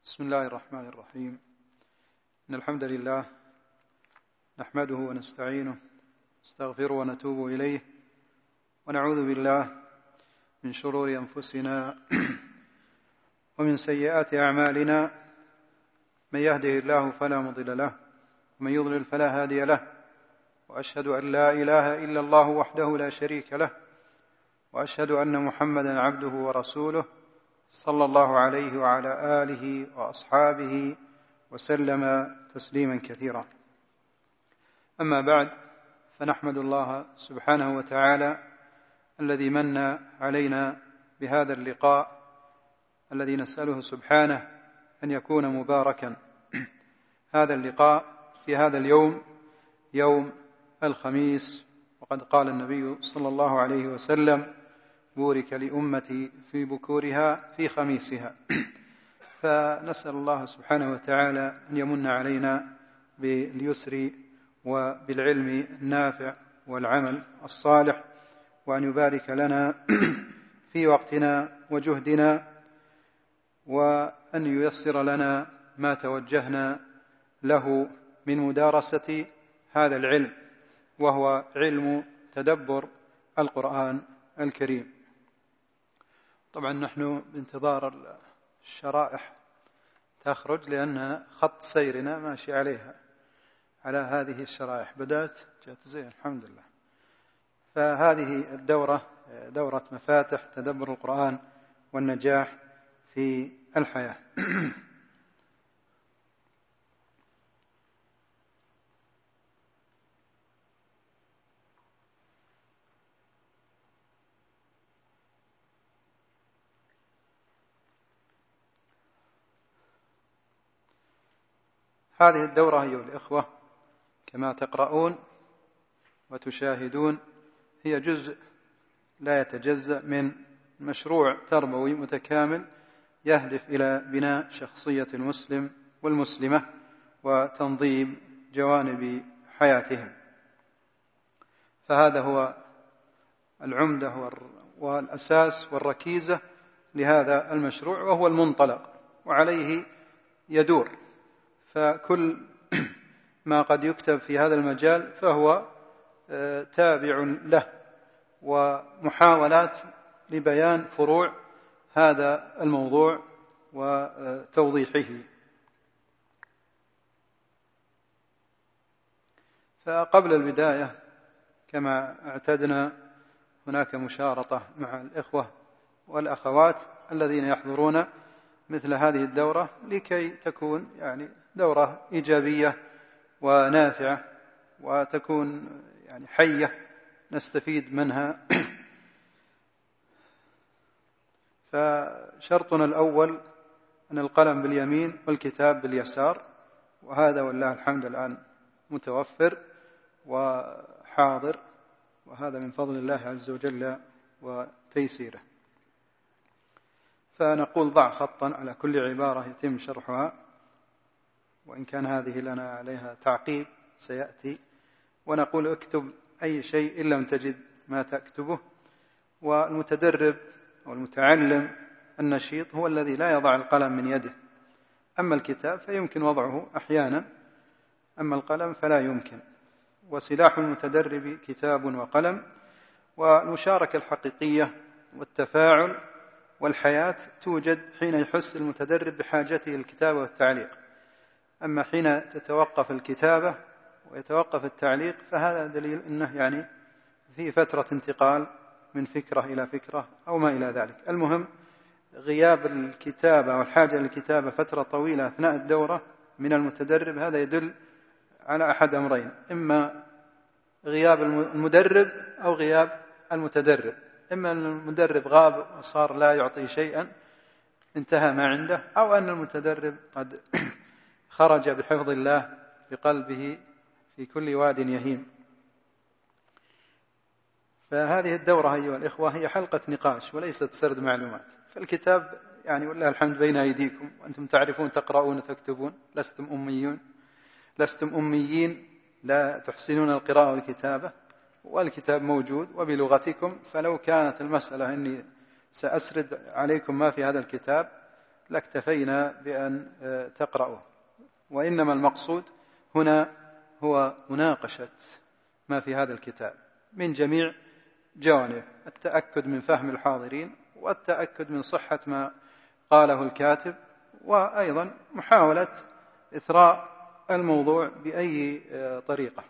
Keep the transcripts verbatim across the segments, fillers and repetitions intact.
بسم الله الرحمن الرحيم. إن الحمد لله نحمده ونستعينه نستغفره ونتوب إليه ونعوذ بالله من شرور أنفسنا ومن سيئات أعمالنا، من يهده الله فلا مضل له ومن يضلل فلا هادي له، وأشهد أن لا إله إلا الله وحده لا شريك له، وأشهد أن محمدا عبده ورسوله صلى الله عليه وعلى آله وأصحابه وسلم تسليما كثيرا. أما بعد، فنحمد الله سبحانه وتعالى الذي من علينا بهذا اللقاء الذي نسأله سبحانه أن يكون مباركا. هذا اللقاء في هذا اليوم يوم الخميس، وقد قال النبي صلى الله عليه وسلم: بورك لأمتي في بكورها في خميسها. فنسأل الله سبحانه وتعالى أن يمن علينا باليسر وبالعلم النافع والعمل الصالح، وأن يبارك لنا في وقتنا وجهدنا، وأن ييسر لنا ما توجهنا له من مدارسة هذا العلم، وهو علم تدبر القرآن الكريم. طبعا نحن بانتظار الشرائح تخرج، لأن خط سيرنا ماشي عليها على هذه الشرائح. بدأت جاءت زين الحمد لله. فهذه الدورة دورة مفاتح تدبر القرآن والنجاح في الحياة. هذه الدورة أيها الإخوة كما تقرؤون وتشاهدون هي جزء لا يتجزأ من مشروع تربوي متكامل يهدف إلى بناء شخصية المسلم والمسلمة وتنظيم جوانب حياتهم. فهذا هو العمدة والأساس والركيزة لهذا المشروع، وهو المنطلق وعليه يدور. فكل ما قد يكتب في هذا المجال فهو تابع له، ومحاولات لبيان فروع هذا الموضوع وتوضيحه. فقبل البداية كما اعتدنا هناك مشارطة مع الإخوة والأخوات الذين يحضرون مثل هذه الدورة، لكي تكون يعني دورة إيجابية ونافعة، وتكون يعني حية نستفيد منها. فشرطنا الأول أن القلم باليمين والكتاب باليسار، وهذا والله الحمد الآن متوفر وحاضر، وهذا من فضل الله عز وجل وتيسيره. فنقول ضع خطا على كل عبارة يتم شرحها، وإن كان هذه لنا عليها تعقيب سيأتي، ونقول اكتب أي شيء إن لم تجد ما تكتبه. والمتدرب والمتعلم النشيط هو الذي لا يضع القلم من يده، أما الكتاب فيمكن وضعه أحيانا، أما القلم فلا يمكن. وسلاح المتدرب كتاب وقلم. والمشاركة الحقيقية والتفاعل والحياة توجد حين يحس المتدرب بحاجته للكتابة والتعليق. أما حين تتوقف الكتابة ويتوقف التعليق فهذا دليل أنه يعني في فترة انتقال من فكرة إلى فكرة أو ما إلى ذلك. المهم غياب الكتابة والحاجة للكتابة فترة طويلة أثناء الدورة من المتدرب، هذا يدل على أحد أمرين: إما غياب المدرب أو غياب المتدرب. إما أن المدرب غاب وصار لا يعطي شيئا، انتهى ما عنده، أو أن المتدرب قد خرج بحفظ الله بقلبه في كل واد يهيم. فهذه الدورة أيها الإخوة هي حلقة نقاش وليست سرد معلومات. فالكتاب يعني والله الحمد بين أيديكم، وأنتم تعرفون تقرؤون وتكتبون، لستم أميون لستم أميين لا تحسنون القراءة والكتابة، والكتاب موجود وبلغتكم. فلو كانت المسألة أني سأسرد عليكم ما في هذا الكتاب لاكتفينا بأن تقرأوه. وإنما المقصود هنا هو مناقشة ما في هذا الكتاب من جميع جوانب، التأكد من فهم الحاضرين والتأكد من صحة ما قاله الكاتب، وأيضا محاولة إثراء الموضوع بأي طريقة.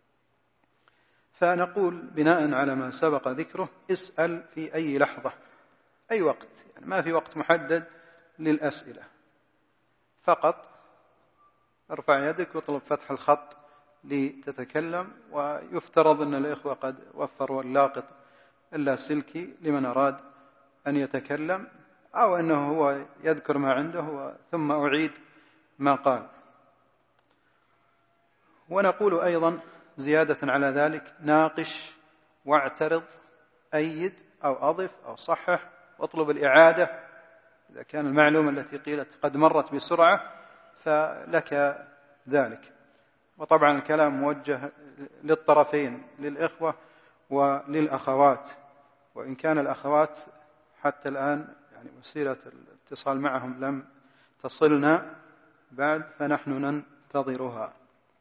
فنقول بناء على ما سبق ذكره اسأل في أي لحظة أي وقت، يعني ما في وقت محدد للأسئلة، فقط ارفع يدك واطلب فتح الخط لتتكلم. ويفترض أن الإخوة قد وفروا اللاقط اللاسلكي لمن أراد أن يتكلم، أو أنه هو يذكر ما عنده ثم أعيد ما قال. ونقول أيضا زيادة على ذلك ناقش واعترض، أيد أو أضف أو صحح، واطلب الإعادة إذا كان المعلومة التي قيلت قد مرت بسرعة فلك ذلك. وطبعا الكلام موجه للطرفين، للإخوة وللأخوات، وإن كان الأخوات حتى الآن يعني وسيلة الاتصال معهم لم تصلنا بعد، فنحن ننتظرها.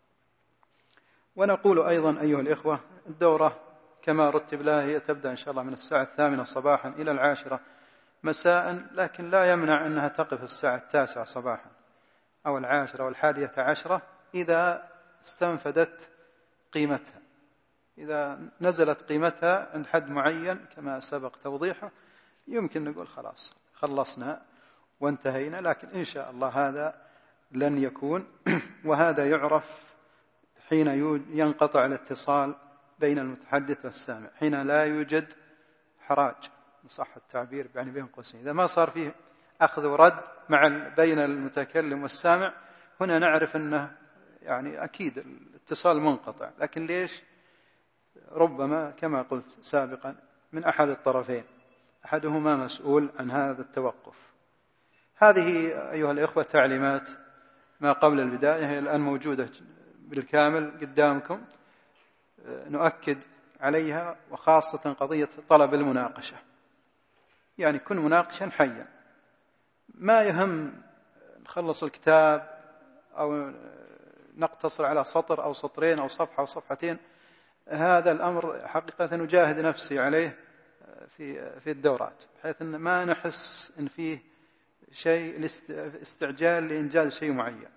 ونقول أيضا أيها الإخوة الدورة كما رتب لها هي تبدأ إن شاء الله من الساعة الثامنة صباحا إلى العاشرة مساء، لكن لا يمنع أنها تقف الساعة التاسعة صباحا أو العاشرة والحادية عشرة إذا استنفدت قيمتها. إذا نزلت قيمتها عند حد معين كما سبق توضيحه يمكن نقول خلاص خلصنا وانتهينا، لكن إن شاء الله هذا لن يكون. وهذا يعرف حين ينقطع الاتصال بين المتحدث والسامع، حين لا يوجد حراج صح التعبير يعني بين قوسين، إذا ما صار فيه أخذ ورد مع بين المتكلم والسامع، هنا نعرف أنه يعني أكيد الاتصال منقطع. لكن ليش؟ ربما كما قلت سابقا من أحد الطرفين، أحدهما مسؤول عن هذا التوقف. هذه أيها الإخوة تعليمات ما قبل البداية، هي الآن موجودة بالكامل قدامكم، نؤكد عليها، وخاصة قضية طلب المناقشة، يعني كن مناقشا حيا، ما يهم نخلص الكتاب أو نقتصر على سطر أو سطرين أو صفحة أو صفحتين. هذا الأمر حقيقة نجاهد نفسي عليه في في الدورات، بحيث أن ما نحس أن فيه شيء استعجال لإنجاز شيء معين،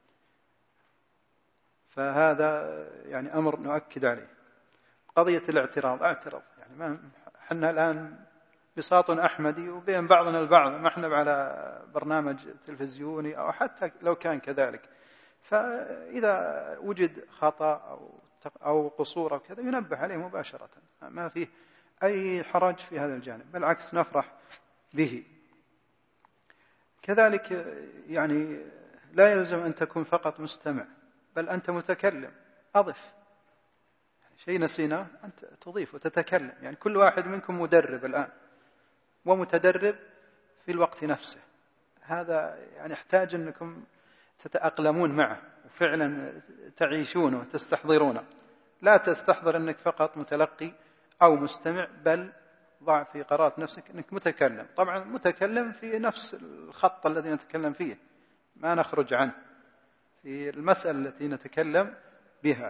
فهذا يعني أمر نؤكد عليه. قضية الاعتراض اعترض، يعني ما حنا الآن بساط أحمدي وبين بعضنا البعض، ما احنا على برنامج تلفزيوني أو حتى لو كان كذلك، فإذا وجد خطأ أو أو قصور أو كذا ينبه عليه مباشرة، ما فيه أي حرج في هذا الجانب، بالعكس نفرح به. كذلك يعني لا يلزم أن تكون فقط مستمع، بل أنت متكلم، أضف يعني شيء نسيناه أنت تضيف وتتكلم. يعني كل واحد منكم مدرب الآن ومتدرب في الوقت نفسه، هذا يعني يحتاج أنكم تتأقلمون معه وفعلا تعيشونه وتستحضرونه، لا تستحضر أنك فقط متلقي أو مستمع، بل ضع في قرارة نفسك أنك متكلم. طبعا متكلم في نفس الخط الذي نتكلم فيه، ما نخرج عنه في المسألة التي نتكلم بها.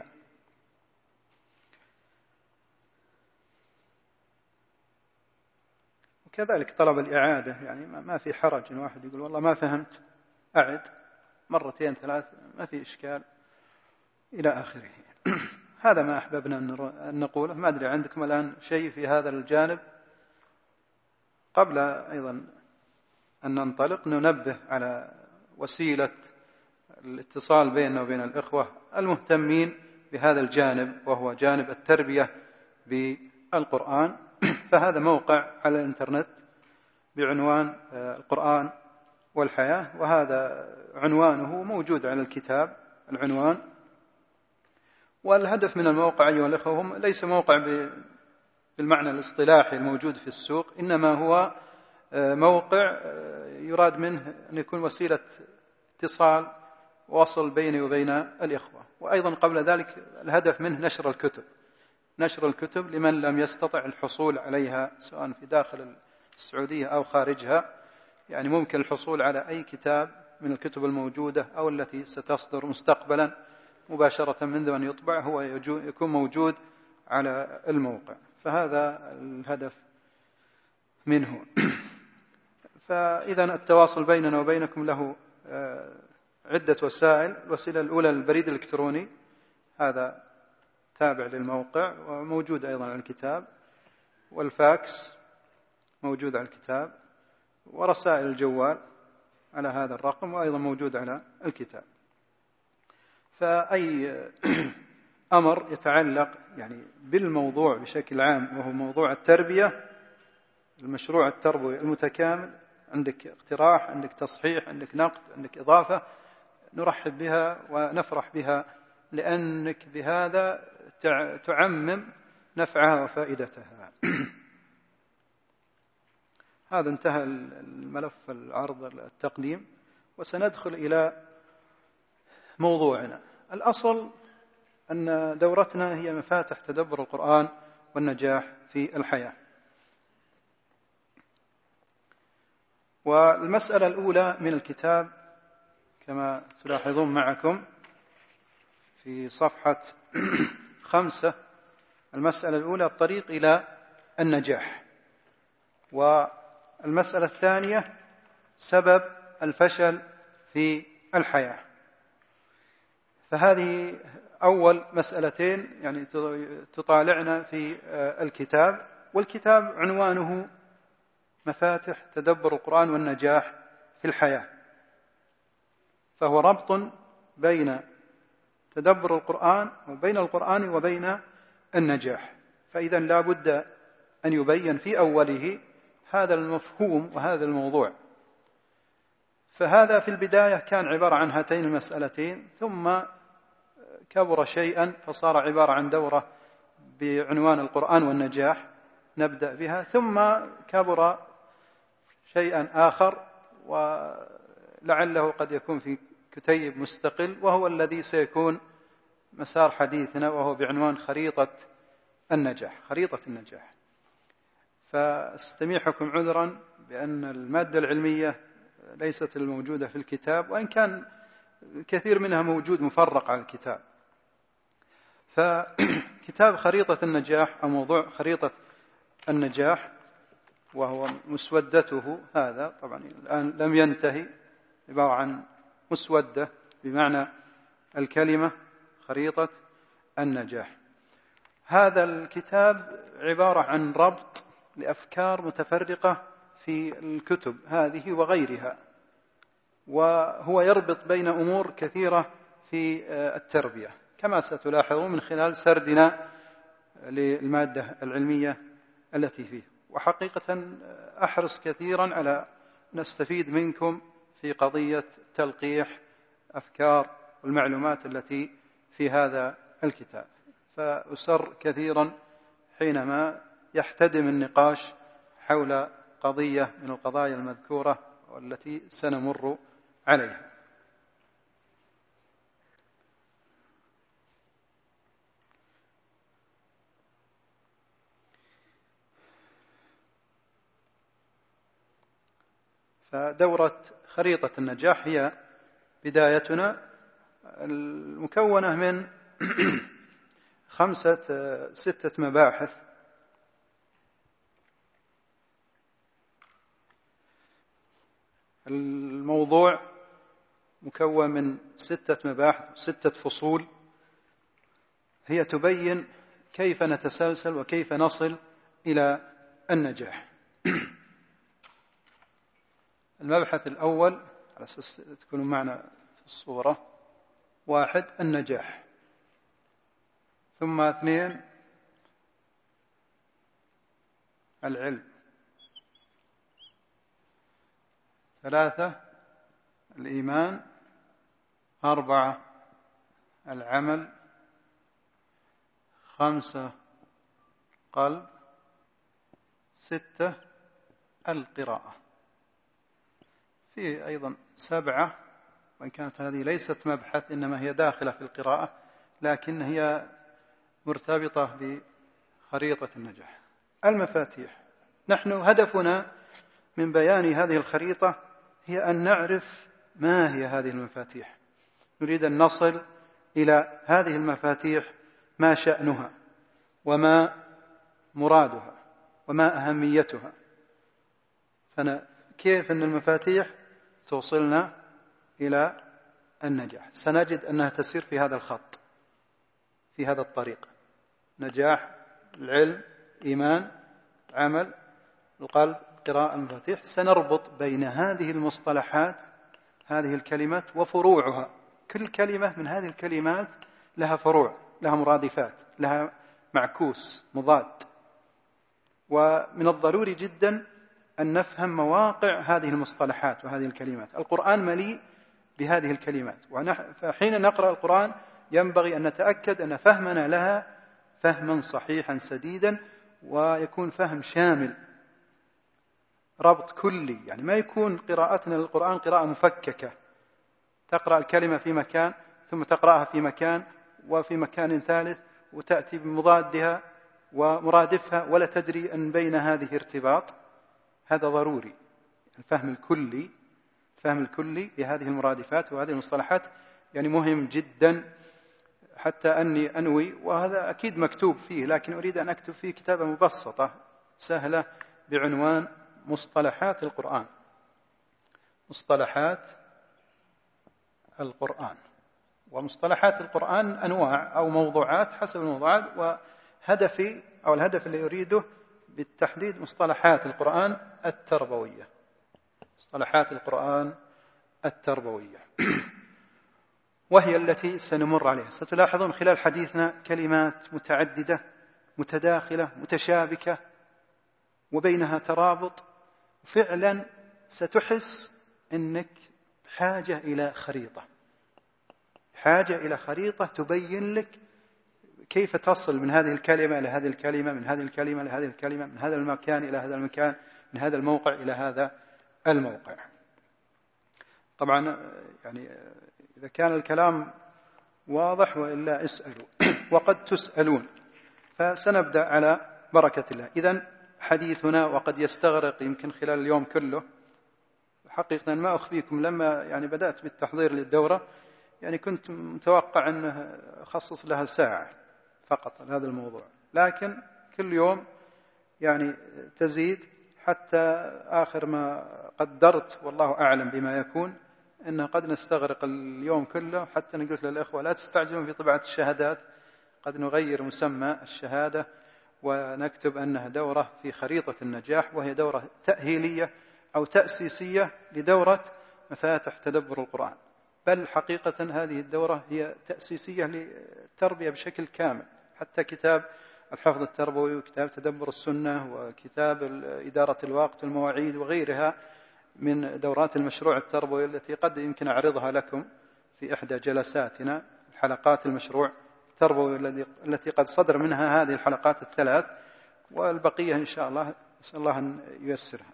وكذلك طلب الإعادة، يعني ما في حرج إن واحد يقول والله ما فهمت أعد مرتين ثلاث، ما في إشكال إلى آخره. هذا ما أحببنا أن نقوله. ما أدري عندكم الآن شيء في هذا الجانب؟ قبل أيضا أن ننطلق ننبه على وسيلة الاتصال بيننا وبين الإخوة المهتمين بهذا الجانب، وهو جانب التربية بالقرآن. فهذا موقع على الإنترنت بعنوان القرآن والحياة، وهذا عنوانه موجود على الكتاب العنوان. والهدف من الموقع أيها الأخوة هم ليس موقع بالمعنى الاصطلاحي الموجود في السوق، إنما هو موقع يراد منه أن يكون وسيلة اتصال وصل بيني وبين الإخوة. وأيضا قبل ذلك الهدف منه نشر الكتب، نشر الكتب لمن لم يستطع الحصول عليها سواء في داخل السعودية أو خارجها، يعني ممكن الحصول على أي كتاب من الكتب الموجودة أو التي ستصدر مستقبلا مباشرة منذ أن يطبع هو يكون موجود على الموقع، فهذا الهدف منه. فإذا التواصل بيننا وبينكم له عدة وسائل. الوسيلة الأولى البريد الإلكتروني، هذا تابع للموقع وموجود أيضا على الكتاب، والفاكس موجود على الكتاب، ورسائل الجوال على هذا الرقم وأيضا موجود على الكتاب. فأي أمر يتعلق يعني بالموضوع بشكل عام وهو موضوع التربية، المشروع التربوي المتكامل، عندك اقتراح، عندك تصحيح، عندك نقد، عندك إضافة، نرحب بها ونفرح بها، لأنك بهذا تعمم نفعها وفائدتها. هذا انتهى الملف العرض التقديم، وسندخل إلى موضوعنا. الأصل أن دورتنا هي مفاتح تدبر القرآن والنجاح في الحياة. والمسألة الأولى من الكتاب كما تلاحظون معكم في صفحة خمسة، المسألة الأولى الطريق إلى النجاح، والمسألة الثانية سبب الفشل في الحياة. فهذه أول مسألتين يعني تطالعنا في الكتاب، والكتاب عنوانه مفاتح تدبر القرآن والنجاح في الحياة، فهو ربط بين تدبر القرآن وبين القرآن وبين النجاح. فإذا لا بد أن يبين في أوله هذا المفهوم وهذا الموضوع. فهذا في البداية كان عبارة عن هاتين المسألتين، ثم كبر شيئا فصار عبارة عن دورة بعنوان القرآن والنجاح نبدأ بها، ثم كبر شيئا آخر ولعله قد يكون في كتيب مستقل، وهو الذي سيكون مسار حديثنا، وهو بعنوان خريطة النجاح. خريطة النجاح. فاستميحكم عذرا بأن المادة العلمية ليست الموجودة في الكتاب، وإن كان كثير منها موجود مفرق على الكتاب. فكتاب خريطة النجاح أو موضوع خريطة النجاح، وهو مسودته هذا طبعا الآن لم ينتهي، عبارة عن مسودة بمعنى الكلمة خريطة النجاح. هذا الكتاب عبارة عن ربط لأفكار متفرقة في الكتب هذه وغيرها، وهو يربط بين أمور كثيرة في التربية كما ستلاحظون من خلال سردنا للمادة العلمية التي فيه. وحقيقة أحرص كثيرا على نستفيد منكم في قضية تلقيح أفكار والمعلومات التي في هذا الكتاب، فأسر كثيرا حينما يحتدم النقاش حول قضية من القضايا المذكورة والتي سنمر عليها. فدورة خريطة النجاح هي بدايتنا، المكونة من خمسة ستة مباحث. الموضوع مكون من ستة مباحث، ستة فصول، هي تبين كيف نتسلسل وكيف نصل إلى النجاح. المبحث الأول على أساس تكونوا معنا في الصورة: واحد، النجاح. ثم اثنين، العلم. ثلاثة، الإيمان. أربعة، العمل. خمسة، قلب. ستة، القراءة. في أيضا سبعة، وإن كانت هذه ليست مبحث إنما هي داخلة في القراءة، لكن هي مرتبطة بخريطة النجاح. المفاتيح، نحن هدفنا من بيان هذه الخريطة هي أن نعرف ما هي هذه المفاتيح. نريد أن نصل إلى هذه المفاتيح ما شأنها وما مرادها وما أهميتها. كيف أن المفاتيح توصلنا إلى النجاح؟ سنجد أنها تسير في هذا الخط، في هذا الطريق: نجاح، العلم، إيمان، عمل، القلب، قراءة، المفاتيح. سنربط بين هذه المصطلحات، هذه الكلمات وفروعها. كل كلمة من هذه الكلمات لها فروع، لها مرادفات، لها معكوس مضاد. ومن الضروري جدا أن نفهم مواقع هذه المصطلحات وهذه الكلمات. القرآن مليء بهذه الكلمات، فحين نقرأ القرآن ينبغي أن نتأكد أن فهمنا لها فهما صحيحا سديدا، ويكون فهم شامل، ربط كلي. يعني ما يكون قراءتنا للقرآن قراءة مفككة، تقرأ الكلمة في مكان ثم تقرأها في مكان وفي مكان ثالث وتأتي بمضادها ومرادفها ولا تدري أن بين هذه ارتباط. هذا ضروري، الفهم الكلي، الفهم الكلي لهذه المرادفات وهذه المصطلحات يعني مهم جدا. حتى أني أنوي، وهذا أكيد مكتوب فيه، لكن أريد أن أكتب فيه كتابة مبسطة سهلة بعنوان مصطلحات القرآن. مصطلحات القرآن. ومصطلحات القرآن أنواع أو موضوعات حسب الموضوعات، وهدفي أو الهدف اللي أريده بالتحديد مصطلحات القرآن التربوية. مصطلحات القرآن التربوية وهي التي سنمر عليها. ستلاحظون خلال حديثنا كلمات متعددة متداخلة متشابكة وبينها ترابط. فعلا ستحس أنك حاجة إلى خريطة، حاجة إلى خريطة تبين لك كيف تصل من هذه الكلمة إلى هذه الكلمة، من هذه الكلمة إلى هذه الكلمة، من هذا المكان إلى هذا المكان، من هذا الموقع إلى هذا الموقع. طبعا يعني إذا كان الكلام واضح، وإلا اسألوا وقد تسألون. فسنبدأ على بركة الله. إذن حديثنا وقد يستغرق يمكن خلال اليوم كله. حقيقة ما أخفيكم، لما يعني بدأت بالتحضير للدورة يعني كنت متوقع أنه أخصص لها ساعة فقط هذا الموضوع، لكن كل يوم يعني تزيد حتى آخر ما قدرت، والله أعلم بما يكون، أنه قد نستغرق اليوم كله. حتى أنا قلت للأخوة لا تستعجلون في طباعة الشهادات، قد نغير مسمى الشهادة ونكتب أنها دورة في خريطة النجاح، وهي دورة تأهيلية أو تأسيسية لدورة مفاتح تدبر القرآن. بل حقيقة هذه الدورة هي تأسيسية للتربية بشكل كامل. حتى كتاب الحفظ التربوي وكتاب تدبر السنة وكتاب إدارة الوقت والمواعيد وغيرها من دورات المشروع التربوي التي قد يمكن أعرضها لكم في إحدى جلساتنا، حلقات المشروع التربوي التي قد صدر منها هذه الحلقات الثلاث، والبقية إن شاء الله نسأل الله أن ييسرها.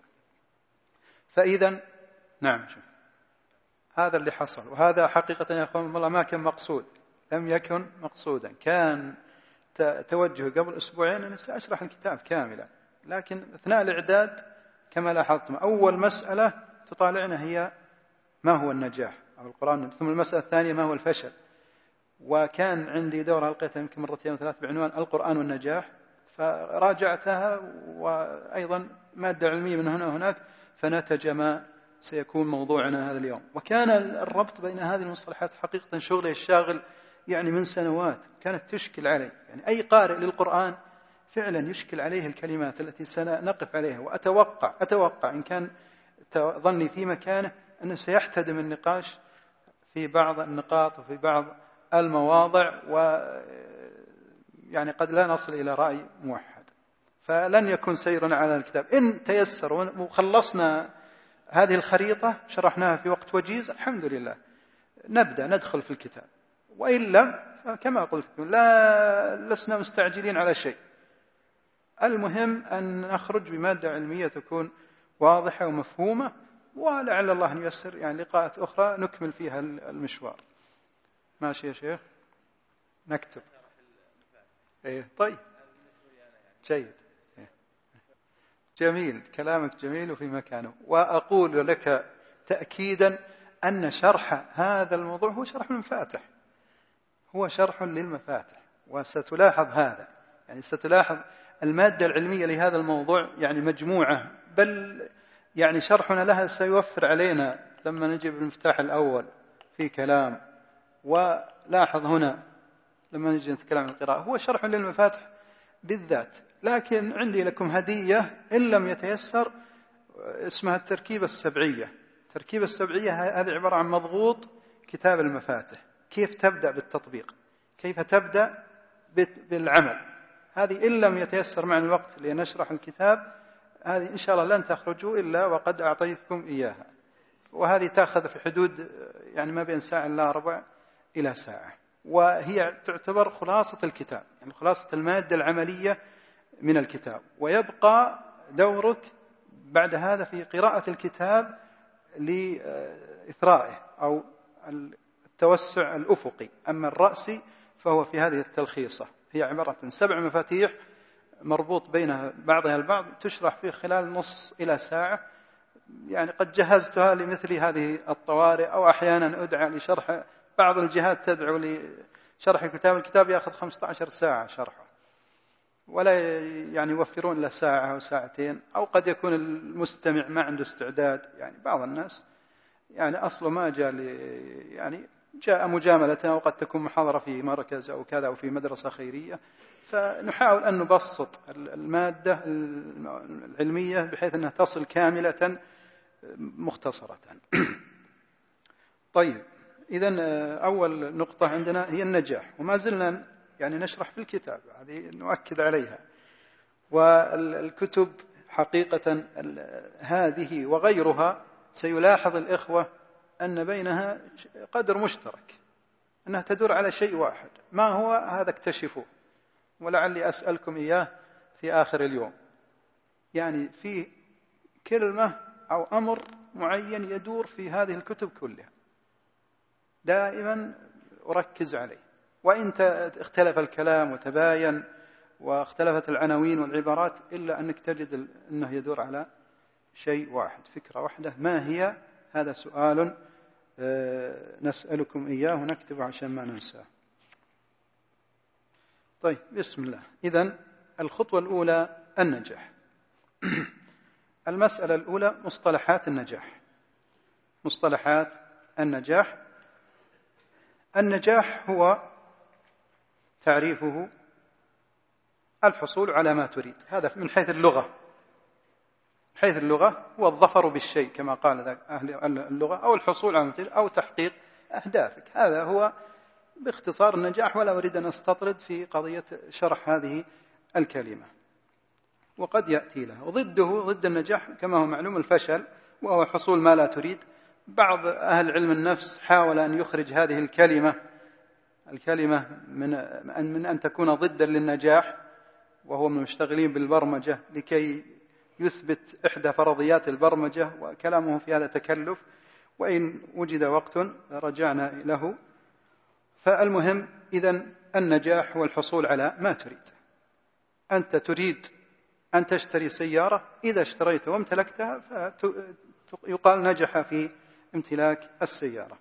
فإذا نعم، شوف هذا اللي حصل. وهذا حقيقة يا أخوان والله ما كان مقصود، لم يكن مقصودا. كان توجه قبل أسبوعين أن سأشرح الكتاب كاملا، لكن أثناء الإعداد كما لاحظتم أول مسألة تطالعنا هي ما هو النجاح أو القرآن، ثم المسألة الثانية ما هو الفشل. وكان عندي دورة ألقيتها يمكن مرتين ثلاث بعنوان القرآن والنجاح، فراجعتها وأيضا مادة علمية من هنا وهناك، فنتج ما سيكون موضوعنا هذا اليوم. وكان الربط بين هذه المصطلحات حقيقة شغله الشاغل يعني من سنوات، كانت تشكل علي. يعني أي قارئ للقرآن فعلا يشكل عليه الكلمات التي سنقف عليها. وأتوقع أتوقع إن كان ظني في مكانه أنه سيحتدم النقاش في بعض النقاط وفي بعض المواضع، ويعني قد لا نصل إلى رأي موحد. فلن يكون سيرنا على الكتاب إن تيسر وخلصنا هذه الخريطة شرحناها في وقت وجيز الحمد لله، نبدأ ندخل في الكتاب. وإلا فكما قلت لا لسنا مستعجلين على شيء. المهم أن نخرج بمادة علمية تكون واضحة ومفهومة، ولعل الله أن ييسر يعني لقاءات أخرى نكمل فيها المشوار. ماشي يا شيخ؟ نكتب. إيه طيب جيد. إيه. جميل، كلامك جميل وفي مكانه. وأقول لك تأكيدا أن شرح هذا الموضوع هو شرح المفاتح، هو شرح للمفاتح. وستلاحظ هذا، يعني ستلاحظ المادة العلمية لهذا الموضوع يعني مجموعة، بل يعني شرحنا لها سيوفر علينا لما نجيب المفتاح الأول في كلام. ولاحظ هنا لما نجي نتكلم عن القراءة هو شرح للمفاتح بالذات. لكن عندي لكم هدية إن لم يتيسر، اسمها التركيبة السبعية. التركيبة السبعية هذه عبارة عن مضغوط كتاب المفاتح، كيف تبدأ بالتطبيق، كيف تبدأ بالعمل. هذه إن لم يتيسر معنا الوقت لنشرح الكتاب، هذه إن شاء الله لن تخرجوا إلا وقد أعطيتكم إياها. وهذه تأخذ في حدود يعني ما بين ساعة إلا ربع إلى ساعة، وهي تعتبر خلاصة الكتاب، يعني خلاصة المادة العملية من الكتاب. ويبقى دورك بعد هذا في قراءة الكتاب لإثرائه أو التوسع الأفقي. أما الرأسي فهو في هذه التلخيصة، هي عبارة عن سبع مفاتيح مربوط بينها بعضها البعض، تشرح في خلال نص إلى ساعة. يعني قد جهزتها لمثل هذه الطوارئ، أو أحيانا أدعى لشرح بعض الجهات تدعو لشرح كتاب، الكتاب يأخذ خمسة عشر ساعة شرحه، ولا يعني يوفرون له ساعة أو ساعتين، أو قد يكون المستمع ما عنده استعداد. يعني بعض الناس يعني أصله ما جاء يعني جاء مجاملة، أو قد تكون محاضرة في مركز أو كذا أو في مدرسة خيرية. فنحاول أن نبسط المادة العلمية بحيث أنها تصل كاملة مختصرة. طيب، إذن أول نقطة عندنا هي النجاح، وما زلنا يعني نشرح في الكتاب، هذه نؤكد عليها. والكتب حقيقة هذه وغيرها سيلاحظ الإخوة أن بينها قدر مشترك، أنها تدور على شيء واحد. ما هو هذا؟ اكتشفوه، ولعلي أسألكم إياه في آخر اليوم. يعني في كلمة أو أمر معين يدور في هذه الكتب كلها، دائما أركز عليه. وإن اختلف الكلام وتباين واختلفت العناوين والعبارات، إلا أنك تجد أنه يدور على شيء واحد، فكرة واحدة. ما هي؟ هذا سؤال نسألكم إياه ونكتبه عشان ما ننساه. طيب، بسم الله. إذن الخطوة الأولى النجاح. المسألة الأولى مصطلحات النجاح. مصطلحات النجاح. النجاح هو تعريفه الحصول على ما تريد، هذا من حيث اللغة. من حيث اللغة هو الظفر بالشيء كما قال ذاك أهل اللغة، أو الحصول على ما تريد، أو تحقيق أهدافك. هذا هو باختصار النجاح، ولا أريد أن أستطرد في قضية شرح هذه الكلمة. وقد يأتي له وضده، ضد النجاح كما هو معلوم الفشل، وهو حصول ما لا تريد. بعض أهل علم النفس حاول أن يخرج هذه الكلمة الكلمة من من أن تكون ضدا للنجاح، وهو من المشتغلين بالبرمجة، لكي يثبت إحدى فرضيات البرمجة، وكلامه في هذا تكلف، وإن وجد وقت رجعنا له. فالمهم، إذن النجاح هو الحصول على ما تريد. أنت تريد أن تشتري سيارة، إذا اشتريت وامتلكتها فيقال نجح في امتلاك السيارة.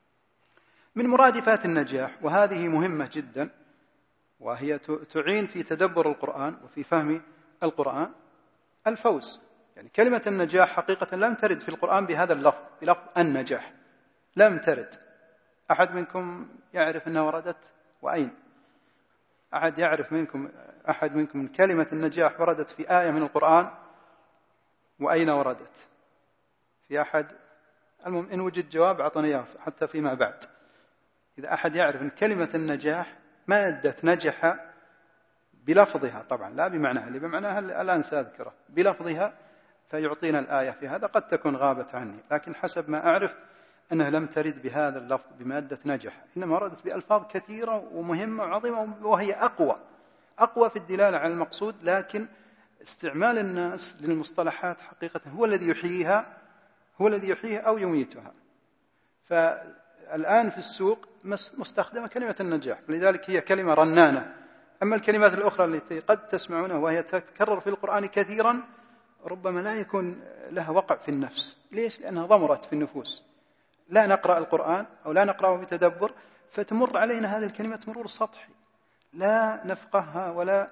من مرادفات النجاح، وهذه مهمة جدا، وهي تعين في تدبر القرآن وفي فهم القرآن، الفوز. يعني كلمة النجاح حقيقة لم ترد في القرآن بهذا اللفظ، بلفظ النجاح لم ترد. أحد منكم يعرف أنها وردت؟ وأين؟ أحد يعرف منكم أحد منكم كلمة النجاح وردت في آية من القرآن؟ وأين وردت؟ في أحد؟ المهم إن وجد جواب أعطنا إياه حتى فيما بعد. إذا أحد يعرف أن كلمة النجاح مادة نجح بلفظها، طبعا لا بمعناها، اللي بمعناها الآن سأذكره، بلفظها، فيعطينا الآية في هذا. قد تكون غابت عني، لكن حسب ما أعرف أنها لم ترد بهذا اللفظ بمادة نجح، إنما وردت بألفاظ كثيرة ومهمة وعظيمة، وهي أقوى أقوى في الدلالة على المقصود. لكن استعمال الناس للمصطلحات حقيقة هو الذي يحييها هو الذي يحييها أو يميتها. فالآن في السوق مستخدمة كلمة النجاح، فلذلك هي كلمة رنانة. أما الكلمات الأخرى التي قد تسمعونها وهي تتكرر في القرآن كثيرا، ربما لا يكون لها وقع في النفس. ليش؟ لأنها ضمرت في النفوس، لا نقرأ القرآن أو لا نقرأه بتدبر، فتمر علينا هذه الكلمات مرور سطحي، لا نفقهها ولا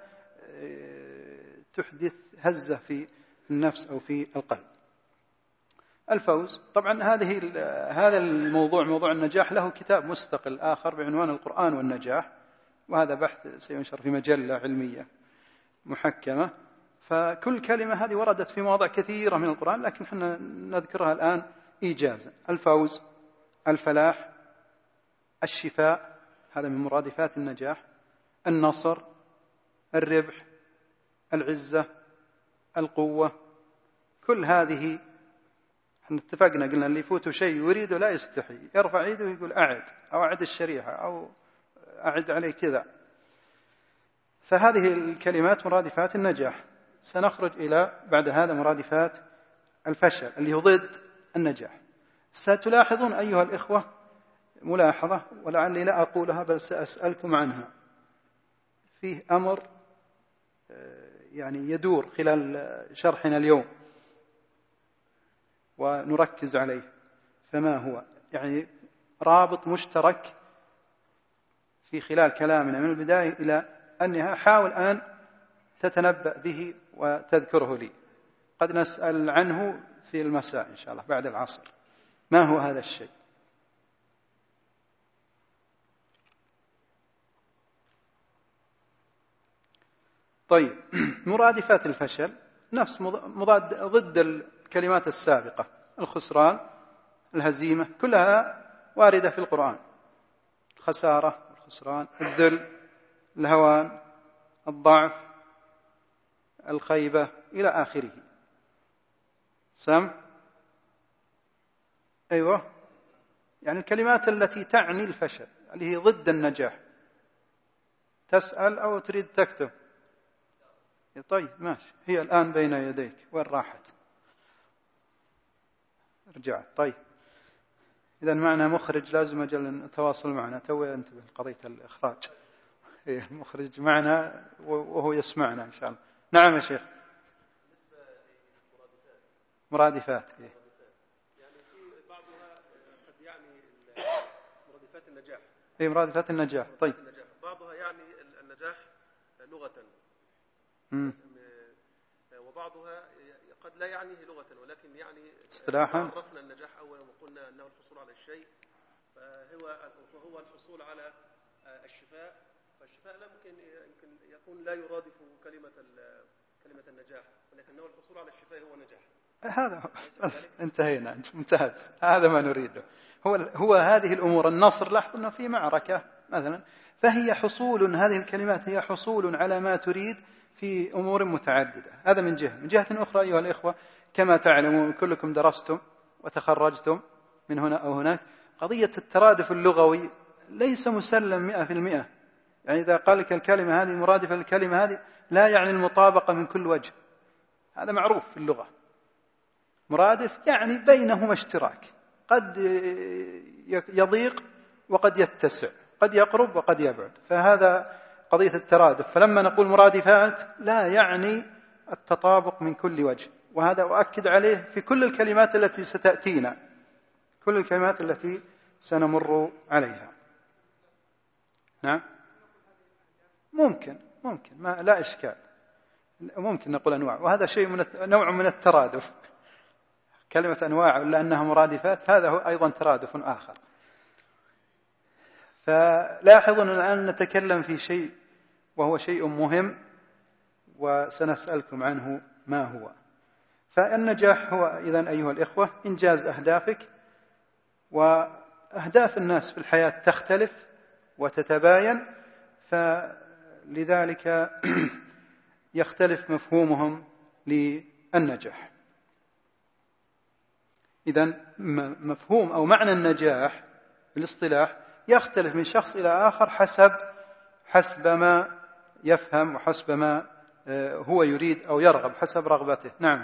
تحدث هزة في النفس أو في القلب. الفوز، طبعا هذه هذا الموضوع، موضوع النجاح، له كتاب مستقل آخر بعنوان القرآن والنجاح، وهذا بحث سينشر في مجلة علمية محكمة. فكل كلمة هذه وردت في مواضع كثيرة من القرآن، لكن احنا نذكرها الآن إيجازا. الفوز، الفلاح، الشفاء، هذا من مرادفات النجاح، النصر، الربح، العزة، القوة، كل هذه احنا اتفقنا قلنا اللي يفوته شيء يريده لا يستحي، يرفع يده ويقول أعد، أو أعد الشريحة، أو أعد عليه كذا. فهذه الكلمات مرادفات النجاح. سنخرج إلى بعد هذا مرادفات الفشل اللي هو ضد النجاح. ستلاحظون أيها الإخوة ملاحظة، ولعلي لا أقولها بل سأسألكم عنها، فيه أمر يعني يدور خلال شرحنا اليوم ونركز عليه. فما هو؟ يعني رابط مشترك في خلال كلامنا من البداية إلى النهاية، حاول أن تتنبأ به وتذكره لي. قد نسأل عنه في المساء إن شاء الله بعد العصر. ما هو هذا الشيء؟ طيب، مرادفات الفشل نفس مضاد ضد الكلمات السابقة، الخسران، الهزيمة، كلها واردة في القرآن. الخسارة، الخسران، الذل، الهوان، الضعف، الخيبة، إلى آخره. سم؟ أيوة، يعني الكلمات التي تعني الفشل اللي هي ضد النجاح. تسأل أو تريد تكتب؟ طيب ماشي، هي الآن بين يديك. وين راحت؟ رجعت. طيب، إذا معنا مخرج لازم أجل نتواصل معنا. توي أنتبه لقضية الإخراج، هي المخرج معنا وهو يسمعنا إن شاء الله. نعم يا شيخ. بالنسبة للمرادفات، مرادفات إيه؟ يعني في بعضها قد يعني مرادفات النجاح. إيه مرادفات النجاح. طيب، النجاح. بعضها يعني النجاح لغة، م. وبعضها قد لا يعنيه لغة ولكن يعني اصطلاحا. عرفنا النجاح أولا وقلنا أنه الحصول على الشيء، فهو وهو الحصول على الشفاء. فالشفاء لا يمكن يمكن يكون لا يرادف كلمة كلمة النجاح، ولكنه الحصول على الشفاء هو نجاح. هذا بس انتهينا. ممتاز، هذا ما نريده. هو هو هذه الأمور. النصر، لاحظ أنه في معركة مثلا، فهي حصول، هذه الكلمات هي حصول على ما تريد في أمور متعددة. هذا من جهة. من جهة أخرى أيها الإخوة، كما تعلمون كلكم درستم وتخرجتم من هنا أو هناك، قضية الترادف اللغوي ليس مسلم مئة في المئة. يعني إذا قال لك الكلمة هذه مرادفة للكلمة هذه لا يعني المطابقة من كل وجه. هذا معروف في اللغة. مرادف يعني بينهما اشتراك، قد يضيق وقد يتسع، قد يقرب وقد يبعد. فهذا قضية الترادف. فلما نقول مرادفات لا يعني التطابق من كل وجه، وهذا أؤكد عليه في كل الكلمات التي ستأتينا، كل الكلمات التي سنمر عليها. نعم، ممكن ممكن ما لا إشكال، ممكن نقول أنواع، وهذا شيء من نوع من الترادف. كلمة أنواع إلا أنها مرادفات، هذا هو أيضا ترادف آخر. فلاحظوا الآن نتكلم في شيء وهو شيء مهم، وسنسألكم عنه ما هو. فالنجاح هو إذن أيها الإخوة إنجاز أهدافك، وأهداف الناس في الحياة تختلف وتتباين، فلذلك يختلف مفهومهم للنجاح. إذن مفهوم أو معنى النجاح بالاصطلاح يختلف من شخص إلى آخر حسب حسب ما يفهم وحسب ما هو يريد أو يرغب، حسب رغبته. نعم.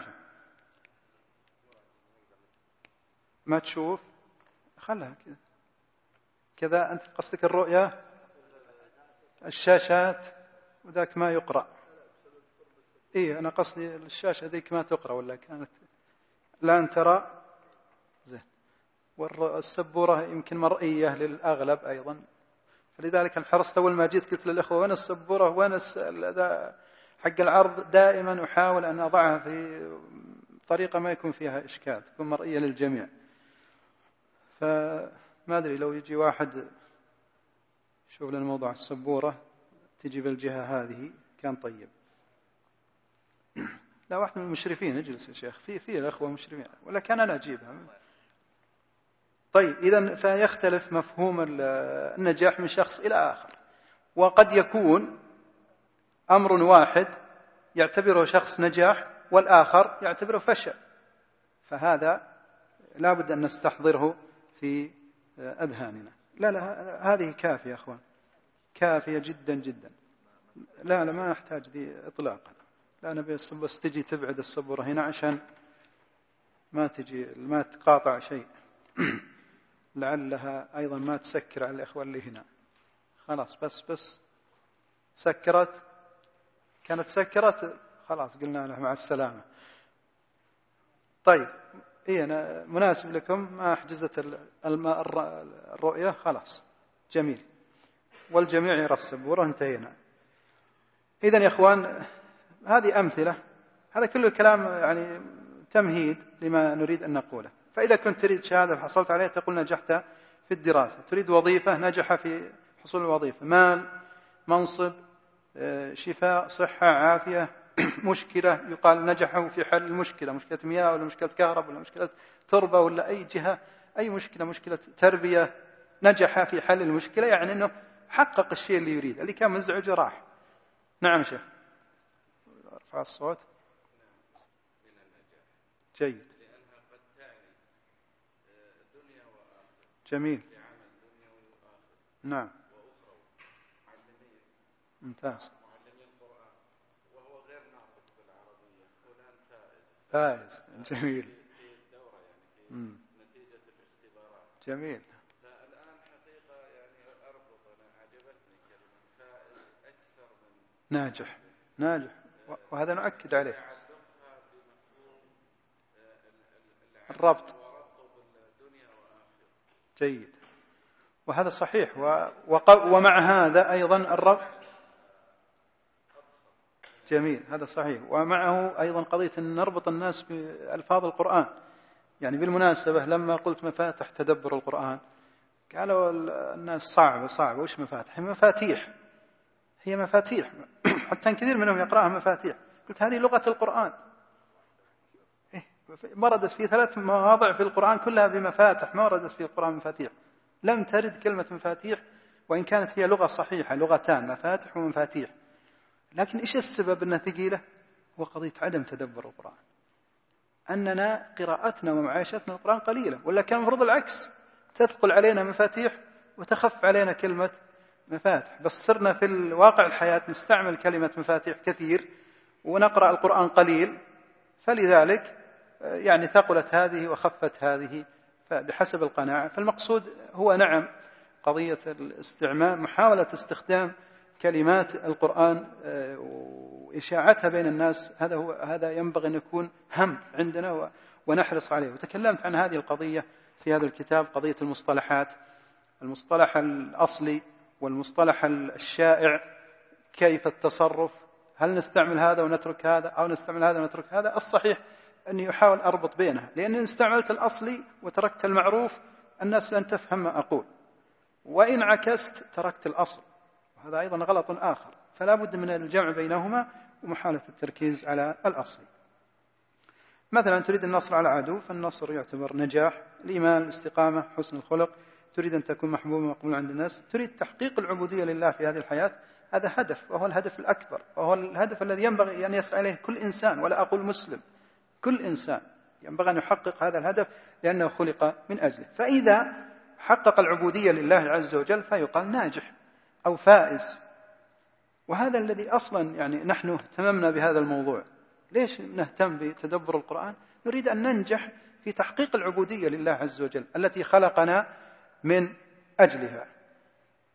ما تشوف خلها كذا كذا. أنت قصدك الرؤية، الشاشات وذاك ما يقرأ. إيه أنا قصدي الشاشة ذيك ما تقرأ ولا كانت الآن ترى زين، والسبورة يمكن مرئية للأغلب أيضا، فلذلك انحرصت أول ما جيت قلت للأخوة وين السبورة وين حق العرض، دائما أحاول أن أضعها في طريقة ما يكون فيها إشكال، تكون مرئية للجميع. فما أدري لو يجي واحد شوف لنا موضوع السبورة تجي بالجهة هذه كان طيب. لا واحد من المشرفين اجلس يا شيخ، في في الأخوة مشرفين ولا كان أنا أجيبها. طيب إذن فيختلف مفهوم النجاح من شخص إلى آخر، وقد يكون أمر واحد يعتبره شخص نجاح والآخر يعتبره فشل، فهذا لا بد أن نستحضره في أذهاننا. لا لا هذه كافية يا أخوان، كافية جدا جدا. لا لا ما نحتاج ذي إطلاقا. لا نبي بس تجي تبعد الصبورة هنا عشان ما تجي ما تقاطع شيء لعلها أيضا ما تسكر على الإخوة اللي هنا. خلاص بس بس سكرت، كانت سكرت خلاص قلنا لها مع السلامة. طيب إيه أنا مناسب لكم ما حجزت الرؤية خلاص جميل، والجميع يرى السبورة انتهينا. إذن يا إخوان هذه أمثلة، هذا كله الكلام يعني تمهيد لما نريد أن نقوله. فإذا كنت تريد شهادة وحصلت عليها تقول نجحت في الدراسة، تريد وظيفة نجح في حصول الوظيفة، مال منصب شفاء صحة عافية مشكلة يقال نجحوا في حل المشكلة، مشكلة مياه ولا مشكلة كهرباء ولا مشكلة تربة ولا أي جهة، أي مشكلة، مشكلة تربية، نجح في حل المشكلة يعني أنه حقق الشيء اللي يريد، اللي كان مزعج راح. نعم شيخ ارفع الصوت. جيد جميل نعم ممتاز فائز جميل مم. جميل. فالآن حقيقة يعني أربط أنا عجبتني كلمة فائز أكثر من ناجح ناجح، وهذا نؤكد عليه الربط جيد، وهذا صحيح. ومع هذا أيضا الربط جميل، هذا صحيح. ومعه أيضا قضية أن نربط الناس بألفاظ القرآن. يعني بالمناسبة لما قلت مفاتح تدبر القرآن قالوا الناس صعبة صعبة، وش مفاتح؟ هي مفاتيح، هي مفاتيح حتى كثير منهم يقرأها مفاتيح. قلت هذه لغة القرآن، وردت في ثلاث مواضع في القرآن كلها بمفاتح، ما وردت في القرآن مفاتيح، لم ترد كلمة مفاتيح، وإن كانت هي لغة صحيحة، لغتان مفاتح ومفاتيح. لكن إيش السبب أنها ثقيلة؟ هو قضية عدم تدبر القرآن، أننا قراءتنا ومعايشتنا القرآن قليلة، ولا كان المفروض العكس، تثقل علينا مفاتيح وتخف علينا كلمة مفاتح. بس صرنا في الواقع الحياة نستعمل كلمة مفاتيح كثير ونقرأ القرآن قليل، فلذلك يعني ثقلت هذه وخفت هذه بحسب القناعة. فالمقصود هو نعم قضية الاستعمال، محاولة استخدام كلمات القرآن وإشاعتها بين الناس، هذا هو هذا ينبغي أن يكون هم عندنا ونحرص عليه. وتكلمت عن هذه القضية في هذا الكتاب، قضية المصطلحات، المصطلح الأصلي والمصطلح الشائع، كيف التصرف، هل نستعمل هذا ونترك هذا أو نستعمل هذا ونترك هذا. الصحيح أني أحاول أربط بينها، لأن إن استعملت الأصلي وتركت المعروف الناس لن تفهم ما أقول، وإن عكست تركت الأصل، وهذا أيضا غلط آخر. فلا بد من الجمع بينهما ومحاولة التركيز على الأصل. مثلا تريد النصر على العدو، فالنصر يعتبر نجاح، الإيمان، الاستقامة، حسن الخلق، تريد أن تكون محبوبا ومقبولا عند الناس، تريد تحقيق العبودية لله في هذه الحياة، هذا هدف، وهو الهدف الأكبر، وهو الهدف الذي ينبغي أن يسعى إليه كل إنسان، ولا أقول مسلم، كل إنسان ينبغي أن يحقق هذا الهدف لأنه خلق من أجله. فإذا حقق العبودية لله عز وجل فيقال ناجح أو فائز. وهذا الذي أصلا يعني نحن اهتممنا بهذا الموضوع. ليش نهتم بتدبر القرآن؟ نريد أن ننجح في تحقيق العبودية لله عز وجل التي خلقنا من أجلها.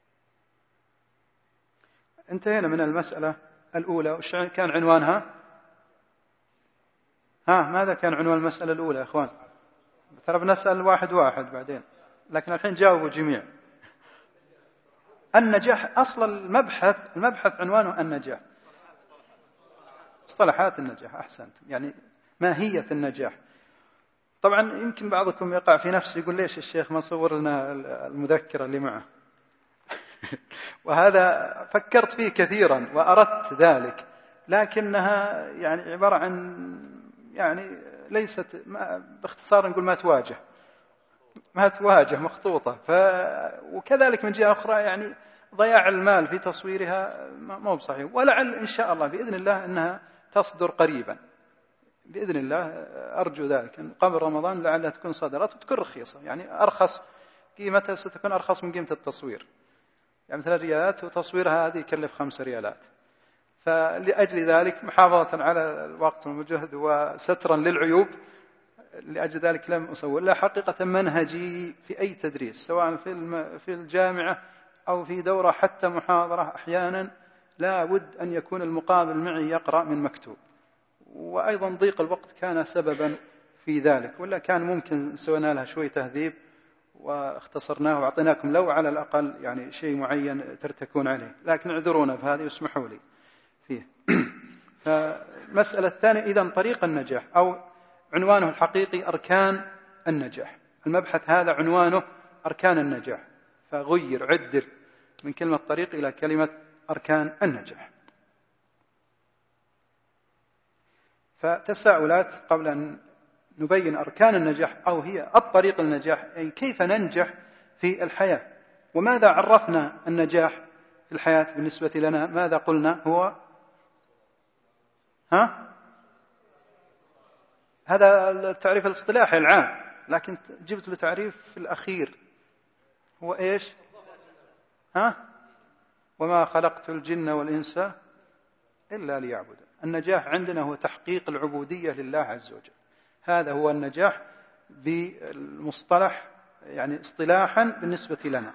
انتهينا من المسألة الأولى، وش كان عنوانها؟ ها ماذا كان عنوان المسألة الأولى يا أخوان؟ ترى بنسأل واحد واحد بعدين، لكن الحين جاوبوا جميع. النجاح أصل المبحث، المبحث عنوانه النجاح، مصطلحات النجاح. أحسنتم، يعني ماهية النجاح. طبعا يمكن بعضكم يقع في نفسه يقول ليش الشيخ ما صور لنا المذكرة اللي معه وهذا فكرت فيه كثيرا وأردت ذلك، لكنها يعني عبارة عن يعني ليست، باختصار نقول ما تواجه ما تواجه مخطوطة. ف... وكذلك من جهة أخرى يعني ضياع المال في تصويرها ما هو بصحيح. ولعل إن شاء الله بإذن الله أنها تصدر قريبا بإذن الله، أرجو ذلك قبل رمضان لعلها تكون صدرت وتكون رخيصة، يعني أرخص قيمتها ستكون أرخص من قيمة التصوير، يعني ثلاث ريالات وتصويرها هذه يكلف خمس ريالات. فلأجل ذلك محافظة على الوقت والجهد وسترا للعيوب، لأجل ذلك لم أسوي. لا حقيقة منهجي في أي تدريس سواء في في الجامعة أو في دورة حتى محاضرة أحيانا لا بد أن يكون المقابل معي يقرأ من مكتوب، وأيضا ضيق الوقت كان سببا في ذلك، ولا كان ممكن سوينا لها شوي تهذيب واختصرناه وأعطيناكم لو على الأقل يعني شيء معين ترتكون عليه، لكن اعذرونا بهذه واسمحوا لي فيه. فالمسألة الثانية إذن طريق النجاح أو عنوانه الحقيقي أركان النجاح. المبحث هذا عنوانه أركان النجاح، فغير عدل من كلمة طريق إلى كلمة أركان النجاح. فتساؤلات قبل أن نبين أركان النجاح أو هي الطريق النجاح، أي كيف ننجح في الحياة، وماذا عرفنا النجاح في الحياة بالنسبة لنا؟ ماذا قلنا هو؟ ها؟ هذا التعريف الاصطلاحي العام، لكن جبت له تعريف الأخير هو إيش؟ ها؟ وما خلقت الجن والإنس إلا ليعبدون. النجاح عندنا هو تحقيق العبودية لله عز وجل، هذا هو النجاح بالمصطلح يعني اصطلاحا بالنسبة لنا.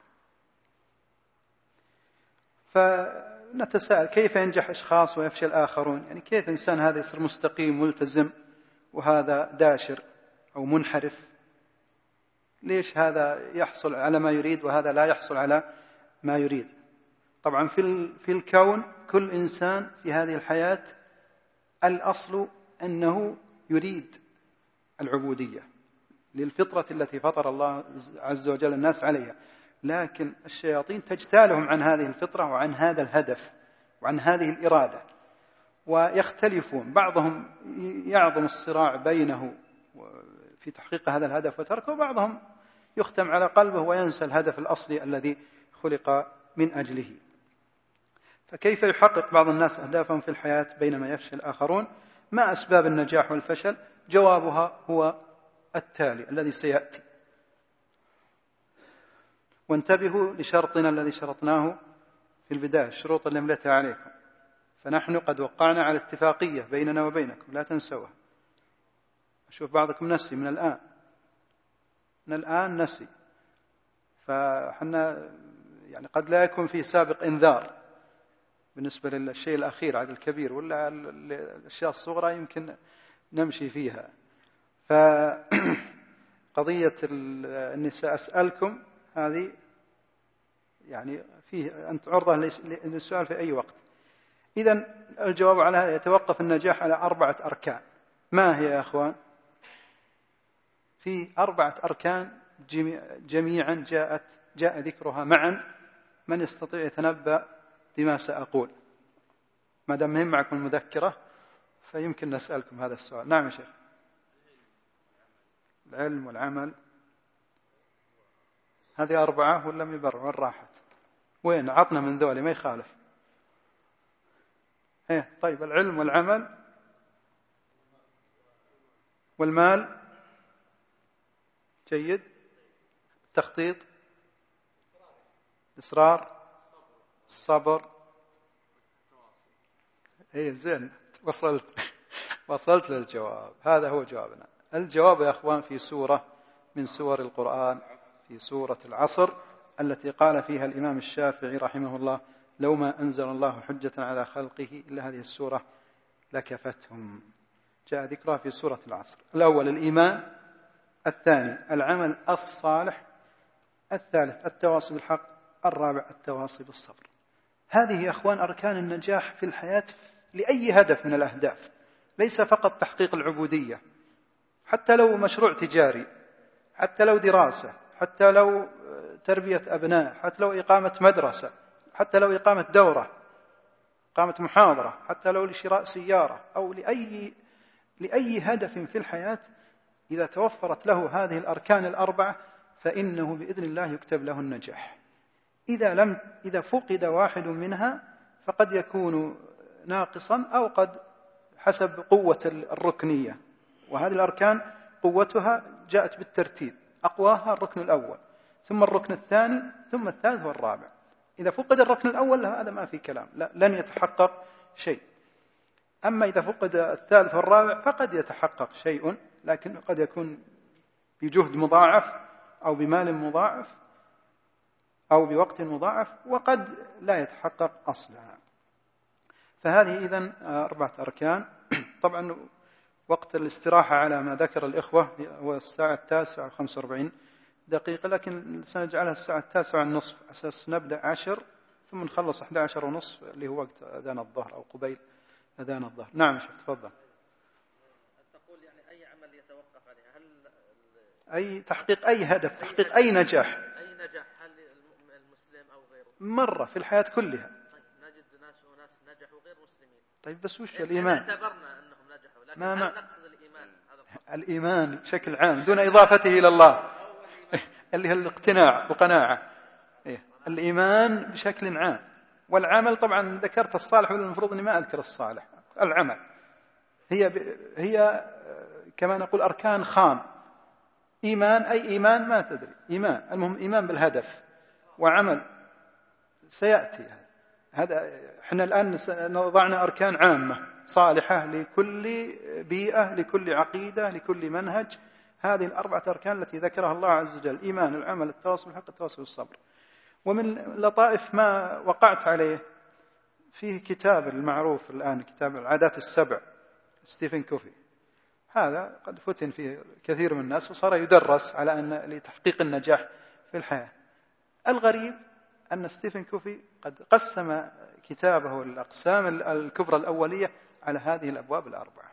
فنتساءل كيف ينجح أشخاص ويفشل آخرون؟ يعني كيف إنسان هذا يصير مستقيم ملتزم وهذا داشر أو منحرف؟ ليش هذا يحصل على ما يريد وهذا لا يحصل على ما يريد؟ طبعا في في الكون كل إنسان في هذه الحياة الأصل أنه يريد العبودية للفطرة التي فطر الله عز وجل الناس عليها، لكن الشياطين تجتالهم عن هذه الفطرة وعن هذا الهدف وعن هذه الإرادة، ويختلفون. بعضهم يعظم الصراع بينه في تحقيق هذا الهدف وتركه، وبعضهم يختم على قلبه وينسى الهدف الأصلي الذي خلق من أجله. فكيف يحقق بعض الناس أهدافهم في الحياة بينما يفشل آخرون؟ ما أسباب النجاح والفشل؟ جوابها هو التالي الذي سيأتي. وانتبهوا لشرطنا الذي شرطناه في البداية، الشروط اللي ملتها عليكم، فنحن قد وقعنا على اتفاقية بيننا وبينكم لا تنسوها. أشوف بعضكم نسي من الآن من الآن نسي، فحنا يعني قد لا يكون فيه سابق إنذار بالنسبة للشيء الأخير عاد الكبير، ولا الأشياء الصغرى يمكن نمشي فيها. فقضية النساء أسألكم هذه يعني فيه أنت عرضة للسؤال في أي وقت. إذن الجواب على يتوقف النجاح على أربعة أركان. ما هي يا أخوان؟ في أربعة أركان جميعا جاءت جاء ذكرها معا. من يستطيع يتنبأ بما سأقول؟ ما دام مهم معكم المذكرة فيمكن نسألكم هذا السؤال. نعم يا شيخ. العلم والعمل، هذه أربعة ولا مبر وين راحت؟ وين عطنا من ذولي ما يخالف. ايه طيب، العلم والعمل والمال، جيد. التخطيط، الإصرار، الصبر. ايه زين، وصلت وصلت للجواب. هذا هو جوابنا. الجواب يا أخوان في سورة من سور القرآن، في سورة العصر، التي قال فيها الإمام الشافعي رحمه الله: لو ما أنزل الله حجة على خلقه إلا هذه السورة لكفتهم. جاء ذكرها في سورة العصر. الأول الإيمان، الثاني العمل الصالح، الثالث التواصي بالحق، الرابع التواصي بالصبر. هذه يا أخوان أركان النجاح في الحياة لأي هدف من الأهداف، ليس فقط تحقيق العبودية، حتى لو مشروع تجاري، حتى لو دراسة، حتى لو تربية أبناء، حتى لو إقامة مدرسة، حتى لو إقامة دورة، إقامة محاضرة، حتى لو لشراء سيارة، أو لأي لأي هدف في الحياة، إذا توفرت له هذه الأركان الأربعة فإنه بإذن الله يكتب له النجاح. إذا لم إذا فقد واحد منها فقد يكون ناقصا، أو قد حسب قوة الركنية. وهذه الأركان قوتها جاءت بالترتيب، أقواها الركن الأول، ثم الركن الثاني، ثم الثالث والرابع. إذا فقد الركن الأول هذا ما في كلام، لا لن يتحقق شيء. أما إذا فقد الثالث والرابع فقد يتحقق شيء، لكن قد يكون بجهد مضاعف أو بمال مضاعف أو بوقت مضاعف، وقد لا يتحقق أصلا. فهذه إذن أربعة أركان. طبعا وقت الاستراحة على ما ذكر الإخوة هو الساعة التاسعة وخمسة وأربعين دقيقة، لكن سنجعلها الساعة التاسعة والنصف أساس نبدأ عشر ثم نخلص أحد عشر ونصف اللي هو وقت أذان الظهر أو قبيل أذان الظهر. نعم شيخ تفضل. تقول يعني أي عمل يتوقف عليه، هل أي تحقيق أي هدف، تحقيق أي نجاح، أي نجاح، هل المسلم أو غيره مرة في الحياة كلها. طيب نجد ناس وناس نجحوا غير مسلمين. طيب بس وش إن الإيمان؟ اعتبرنا أنهم نجحوا، لكن ما هل ما نقصد الإيمان؟ هذا الإيمان بشكل عام دون إضافته إلى الله اللي هو الاقتناع وقناعة. إيه؟ الإيمان بشكل عام. والعمل طبعا ذكرت الصالح، والمفروض أني ما أذكر الصالح. العمل هي ب... هي كما نقول أركان خام. إيمان أي إيمان ما تدري، إيمان المهم إيمان بالهدف، وعمل سيأتي. هذا احنا الآن وضعنا أركان عامة صالحة لكل بيئة، لكل عقيدة، لكل منهج. هذه الأربعة أركان التي ذكرها الله عز وجل: الإيمان، العمل، التواصي بالحق، التواصي بالصبر. ومن لطائف ما وقعت عليه فيه كتاب المعروف الآن، كتاب العادات السبع، ستيفن كوفي. هذا قد فتن فيه كثير من الناس وصار يدرس على أن لتحقيق النجاح في الحياة. الغريب أن ستيفن كوفي قد قسم كتابه الأقسام الكبرى الأولية على هذه الأبواب الأربعة،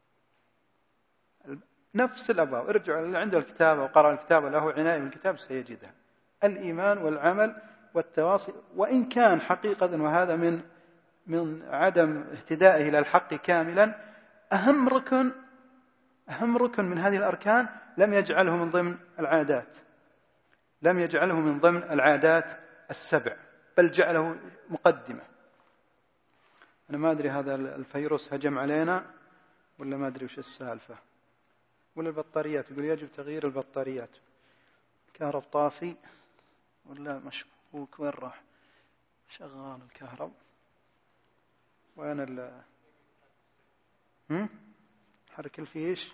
نفس الأبواب. ارجعوا اللي عنده الكتاب وقرأ الكتاب له عناية بالكتاب سيجدها: الإيمان والعمل والتواصي. وإن كان حقيقة، وهذا من من عدم اهتدائه إلى الحق كاملا، أهم ركن أهم ركن من هذه الأركان لم يجعله من ضمن العادات، لم يجعله من ضمن العادات السبع، بل جعله مقدمة. أنا ما أدري هذا الفيروس هجم علينا ولا ما أدري وش السالفة، ولا البطاريات. يقول يجب تغيير البطاريات. كهرب طافي ولا مشبوك؟ وين راح؟ شغال الكهرب. وين ال هم حرك الفيش؟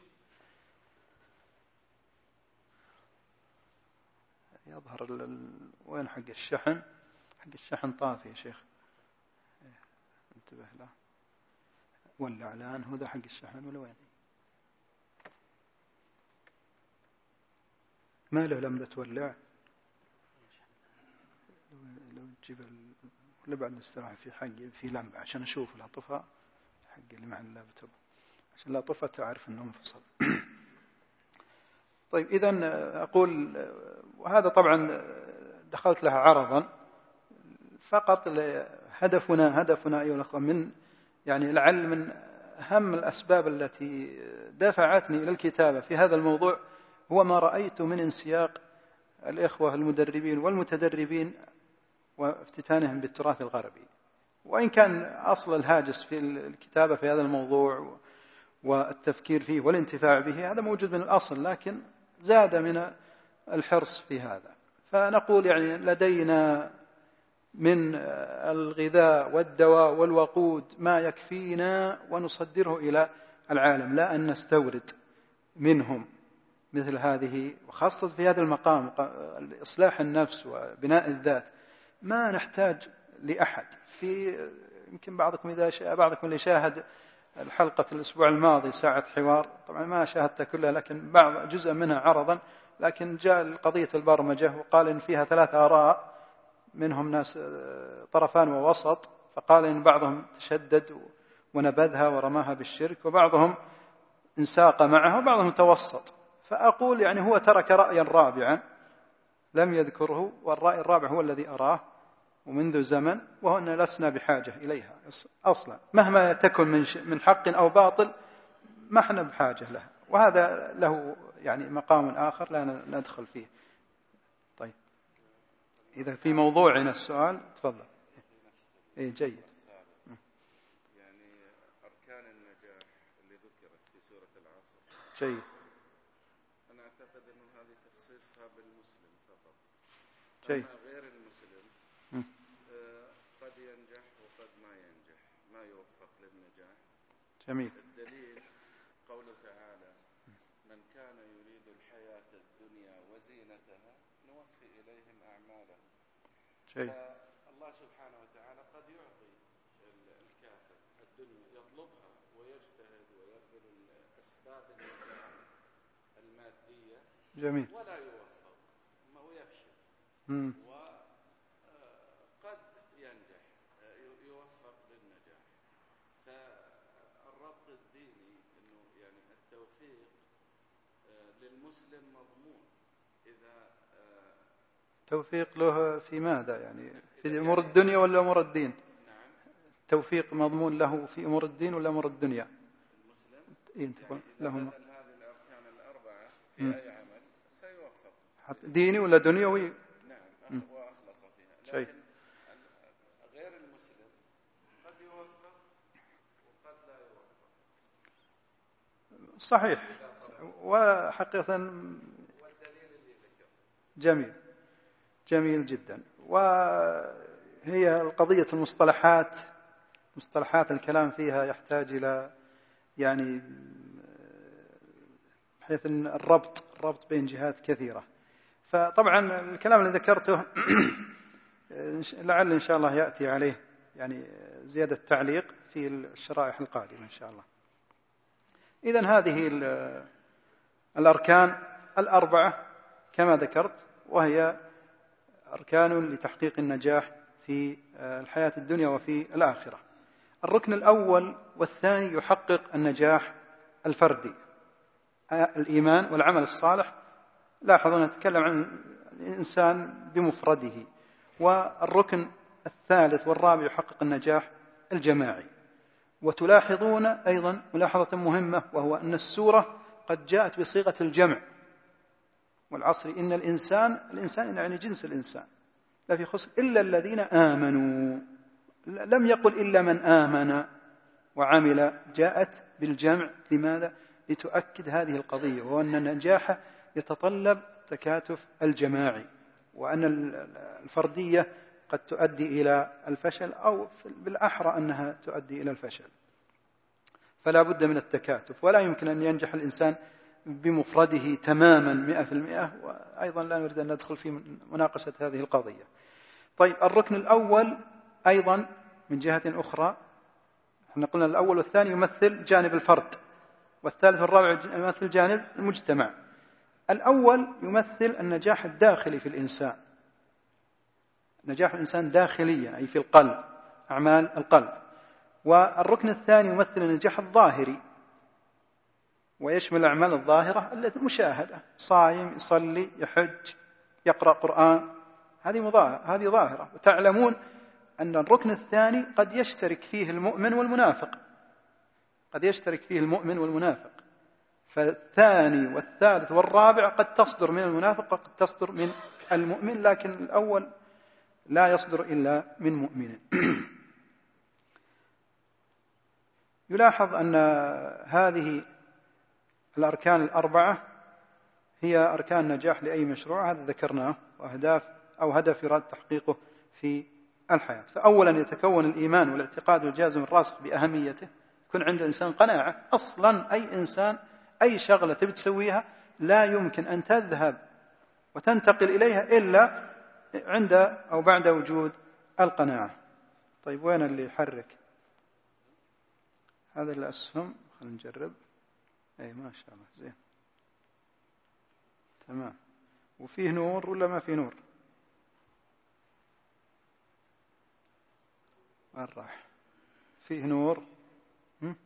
يظهر ال... وين حق الشحن؟ حق الشحن طافي يا شيخ، انتبه له. ولا الآن هو ذا حق الشحن ولا وين؟ ما له لمبة تولع؟ لو تجيب ال... ولا بعد الاستراحة في حق في لمبة عشان أشوف لا طفى، حق اللي مع اللابتوب عشان لا طفى تعرف أنه انفصل. طيب إذن أقول، وهذا طبعا دخلت لها عرضا فقط. هدفنا هدفنا أيها الأخوة من يعني لعل من أهم الأسباب التي دفعتني إلى الكتابة في هذا الموضوع هو ما رأيت من انسياق الإخوة المدربين والمتدربين وافتتانهم بالتراث الغربي. وإن كان أصل الهاجس في الكتابة في هذا الموضوع والتفكير فيه والانتفاع به هذا موجود من الأصل، لكن زاد من الحرص في هذا. فنقول يعني لدينا من الغذاء والدواء والوقود ما يكفينا ونصدره إلى العالم، لا أن نستورد منهم مثل هذه. وخاصة في هذا المقام إصلاح النفس وبناء الذات ما نحتاج لأحد. في يمكن بعضكم إذا شاء بعضكم اللي شاهد الحلقة الأسبوع الماضي ساعة حوار، طبعا ما شاهدتها كلها لكن بعض جزء منها عرضا، لكن جاء قضية البرمجة وقال إن فيها ثلاث آراء، منهم ناس طرفان ووسط، فقال إن بعضهم تشدد ونبذها ورماها بالشرك، وبعضهم انساق معها، وبعضهم توسط. فأقول يعني هو ترك رأيا رابعا لم يذكره، والرأي الرابع هو الذي أراه ومنذ زمن، وهو أن لسنا بحاجة إليها أصلا، مهما تكن من حق أو باطل ما احنا بحاجة لها، وهذا له يعني مقام آخر لا ندخل فيه. طيب إذا في موضوعنا السؤال تفضل. إيه جيد. يعني أركان النجاح اللي ذكرت في سورة العصر جيد. أنا أعتقد أنه هذه تخصيصها بالمسلم فقط. جيد. أما غير المسلم قد ينجح وقد ما ينجح، ما يوفق للنجاح. جميل. الدليل قوله تعالى: من كان يريد الحياة الدنيا وزينتها نوفي إليهم أعمالهم. جيد. فالله سبحانه وتعالى قد يعطي الكافر الدنيا يطلبها ويجتهد ويبذل الأسباب النجاح المادية، جميل. ولا يوفق ويفشل. مم. وقد ينجح يوفق للنجاح. فالربط الديني انه يعني التوفيق للمسلم مضمون. اذا توفيق له في ماذا؟ يعني في امور الدنيا ولا امور الدين؟ نعم. توفيق مضمون له في امور الدين ولا امور الدنيا؟ المسلم إيه تقول لهم هذه الاركان الاربعه في م. اي عمل سيوفق، حتى ديني ولا دنيوي. نعم. واخلص فيها. شيء. لكن غير المسلم قد يوفق وقد لا يوفق. صحيح. وحقيقة جميل جميل جدا. وهي القضية المصطلحات مصطلحات الكلام فيها يحتاج إلى يعني بحيث أن الربط الربط بين جهات كثيرة. فطبعا الكلام اللي ذكرته لعل إن شاء الله يأتي عليه يعني زيادة تعليق في الشرائح القادمة إن شاء الله. إذن هذه الأركان الأربعة كما ذكرت، وهي أركان لتحقيق النجاح في الحياة الدنيا وفي الآخرة. الركن الأول والثاني يحقق النجاح الفردي، الإيمان والعمل الصالح. لاحظوا نتكلم عن الإنسان بمفرده. والركن الثالث والرابع يحقق النجاح الجماعي. وتلاحظون أيضا ملاحظة مهمة، وهو أن السورة قد جاءت بصيغة الجمع. والعصر إن الإنسان الإنسان يعني جنس الإنسان لا في خسر إلا الذين آمنوا، لم يقل إلا من آمن وعمل، جاءت بالجمع. لماذا؟ لتؤكد هذه القضية، وهو أن النجاح يتطلب تكاتف الجماعي، وأن الفردية قد تؤدي إلى الفشل، أو بالأحرى أنها تؤدي إلى الفشل. فلا بد من التكاتف، ولا يمكن أن ينجح الإنسان بمفرده تماما مئة في المئة. وأيضا لا نريد أن ندخل في مناقشة هذه القضية. طيب الركن الأول أيضا من جهة أخرى، احنا قلنا الأول والثاني يمثل جانب الفرد، والثالث والرابع يمثل جانب المجتمع. الأول يمثل النجاح الداخلي في الإنسان، نجاح الإنسان داخليا أي في القلب، أعمال القلب. والركن الثاني يمثل النجاح الظاهري، ويشمل الأعمال الظاهرة التي مشاهدة، صايم، يصلي، يحج، يقرأ قرآن، هذه هذه ظاهرة. وتعلمون أن الركن الثاني قد يشترك فيه المؤمن والمنافق، قد يشترك فيه المؤمن والمنافق. فالثاني والثالث والرابع قد تصدر من المنافق وقد تصدر من المؤمن، لكن الأول لا يصدر إلا من مؤمن. يلاحظ أن هذه الأركان الأربعة هي أركان نجاح لأي مشروع، هذا ذكرناه، وأهداف أو هدف يراد تحقيقه في الحياة. فأولا يتكون الإيمان والاعتقاد الجازم الراسخ بأهميته، يكون عند إنسان قناعة. أصلا أي إنسان أي شغلة تبي تسويها لا يمكن أن تذهب وتنتقل إليها إلا عند أو بعد وجود القناعة. طيب وين اللي يحرك هذا الأسهم خلينا نجرب. أي ما شاء الله زين تمام. وفيه نور ولا ما فيه نور؟ وين راح؟ فيه نور. هم؟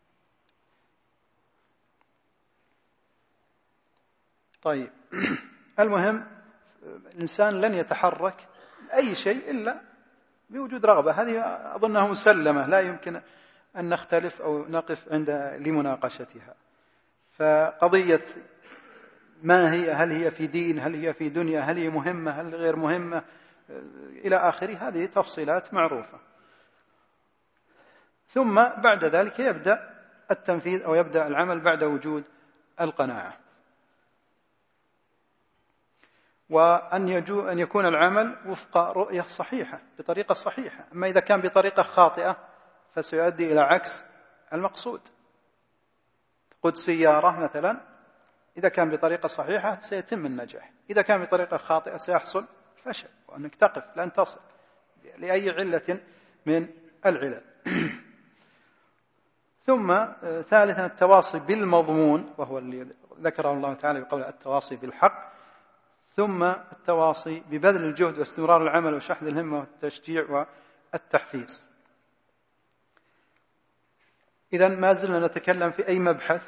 طيب المهم الإنسان لن يتحرك أي شيء إلا بوجود رغبة. هذه أظنها مسلمة لا يمكن أن نختلف أو نقف عند لمناقشتها. فقضية ما هي، هل هي في دين، هل هي في دنيا، هل هي مهمة، هل غير مهمة إلى آخره، هذه تفصيلات معروفة. ثم بعد ذلك يبدأ التنفيذ أو يبدأ العمل بعد وجود القناعة، وأن يجو أن يكون العمل وفق رؤية صحيحة بطريقة صحيحة. أما إذا كان بطريقة خاطئة فسيؤدي إلى عكس المقصود. قد سيارة مثلا إذا كان بطريقة صحيحة سيتم النجاح، إذا كان بطريقة خاطئة سيحصل فشل، وأنك تقف لن تصل لأي علة من العلل. ثم ثالثا التواصي بالمضمون، وهو اللي ذكره الله تعالى بقول التواصي بالحق. ثم التواصي ببذل الجهد واستمرار العمل وشحذ الهمة والتشجيع والتحفيز. إذن ما زلنا نتكلم في أي مبحث؟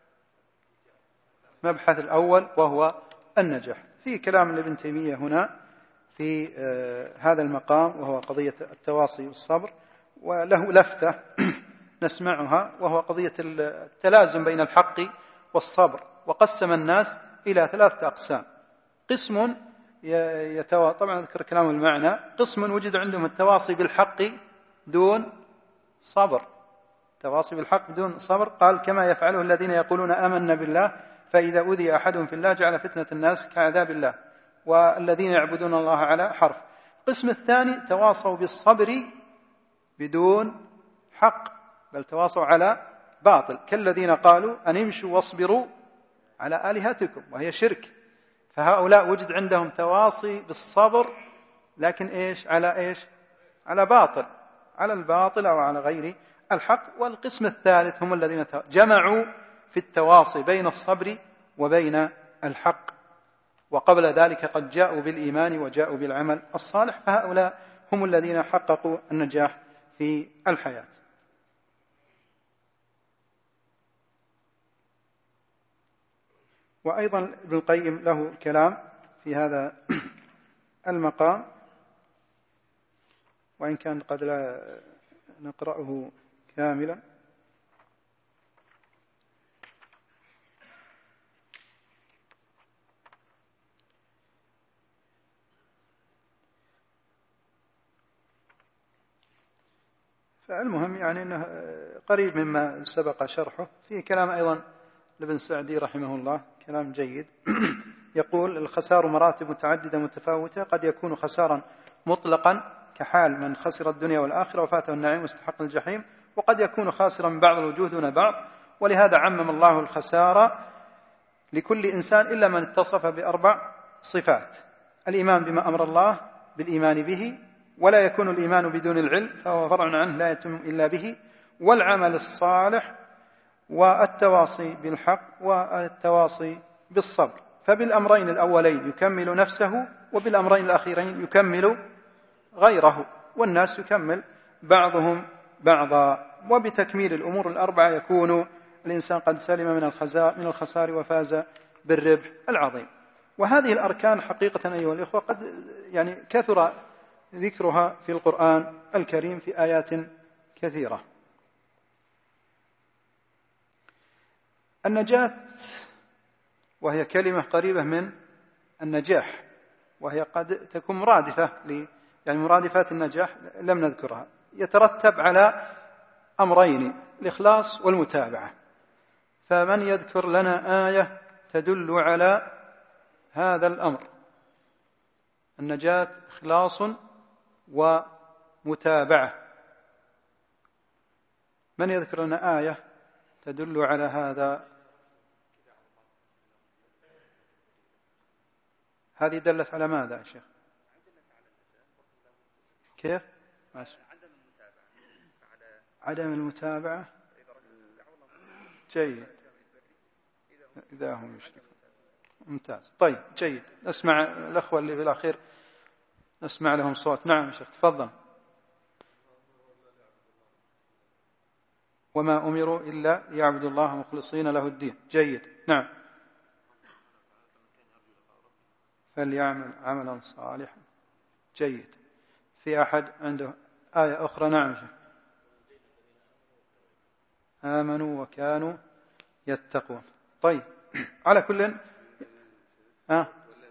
مبحث الأول وهو النجاح. في كلام لابن تيمية هنا في هذا المقام وهو قضية التواصي والصبر، وله لفتة نسمعها وهو قضية التلازم بين الحق والصبر. وقسم الناس إلى ثلاثة أقسام. قسم يتوا... طبعا أذكر كلام المعنى. قسم وجد عندهم التواصي بالحق دون صبر، تواصي بالحق بدون صبر. قال كما يفعله الذين يقولون آمنا بالله فإذا أوذي أحدهم في الله جعل فتنة الناس كعذاب الله، والذين يعبدون الله على حرف. القسم الثاني تواصوا بالصبر بدون حق، بل تواصوا على باطل، كالذين قالوا أن امشوا واصبروا على آلهتكم، وهي شرك. فهؤلاء وجد عندهم تواصي بالصبر لكن إيش؟ على إيش؟ على باطل، على الباطل أو على غير الحق. والقسم الثالث هم الذين جمعوا في التواصي بين الصبر وبين الحق، وقبل ذلك قد جاءوا بالإيمان وجاءوا بالعمل الصالح. فهؤلاء هم الذين حققوا النجاح في الحياة. وأيضا ابن القيم له كلام في هذا المقام، وإن كان قد لا نقرأه كاملا. فالمهم يعني أنه قريب مما سبق شرحه. فيه كلام أيضا لابن سعدي رحمه الله كلام جيد. يقول الخسار مراتب متعددة متفاوتة، قد يكون خسارا مطلقا كحال من خسر الدنيا والآخرة وفاته النعيم واستحق الجحيم، وقد يكون خاسرا من بعض الوجوه دون بعض. ولهذا عمم الله الخسارة لكل إنسان إلا من اتصف بأربع صفات: الإيمان بما أمر الله بالإيمان به، ولا يكون الإيمان بدون العلم فهو فرع عنه لا يتم إلا به، والعمل الصالح، والتواصي بالحق، والتواصي بالصبر. فبالأمرين الأولين يكمل نفسه، وبالأمرين الأخيرين يكمل غيره، والناس يكمل بعضهم بعضا. وبتكميل الأمور الأربعة يكون الإنسان قد سلم من الخسار وفاز بالربح العظيم. وهذه الأركان حقيقة أيها الإخوة قد يعني كثر ذكرها في القرآن الكريم في آيات كثيرة. النجاة وهي كلمة قريبة من النجاح، وهي قد تكون مرادفة ل يعني مرادفات النجاح لم نذكرها. يترتب على أمرين: الإخلاص والمتابعة. فمن يذكر لنا آية تدل على هذا الأمر؟ النجاة إخلاص ومتابعة. من يذكر لنا آية تدل على هذا؟ هذه دلت على ماذا يا شيخ؟ كيف؟ ماشي. عدم المتابعة. جيد. إذا هم يشركون. ممتاز. طيب جيد. نسمع الأخوة اللي في الأخير نسمع لهم صوت. نعم شيخ تفضل. وما أمروا إلا ليعبدوا الله مخلصين له الدين. جيد. نعم. فليعمل عملا صالحا. جيد. في أحد عنده آية أخرى؟ نعم شيخ. آمنوا وكانوا يتقون. طيب على كل آه.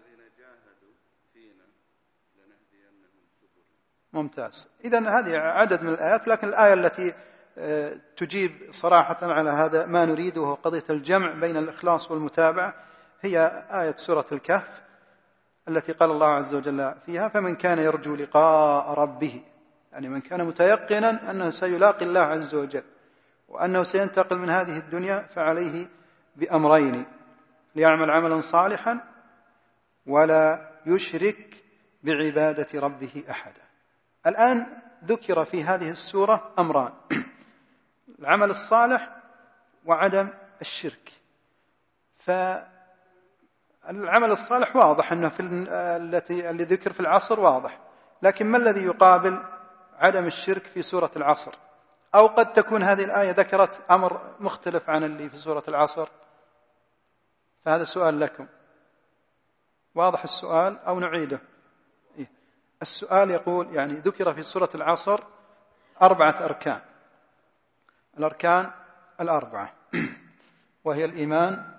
ممتاز. إذن هذه عدد من الآيات، لكن الآية التي تجيب صراحة على هذا ما نريده وهو قضية الجمع بين الإخلاص والمتابعة هي آية سورة الكهف التي قال الله عز وجل فيها: فمن كان يرجو لقاء ربه، يعني من كان متيقنا أنه سيلاقي الله عز وجل وأنه سينتقل من هذه الدنيا، فعليه بأمرين: ليعمل عملا صالحا ولا يشرك بعبادة ربه أحدا. الآن ذكر في هذه السورة أمران: العمل الصالح وعدم الشرك. فالعمل الصالح واضح أنه في التي اللي ذكر في العصر واضح، لكن ما الذي يقابل عدم الشرك في سورة العصر؟ أو قد تكون هذه الآية ذكرت أمر مختلف عن اللي في سورة العصر. فهذا سؤال لكم. واضح السؤال أو نعيده؟ إيه؟ السؤال يقول يعني ذكر في سورة العصر أربعة أركان، الأركان الأربعة وهي الإيمان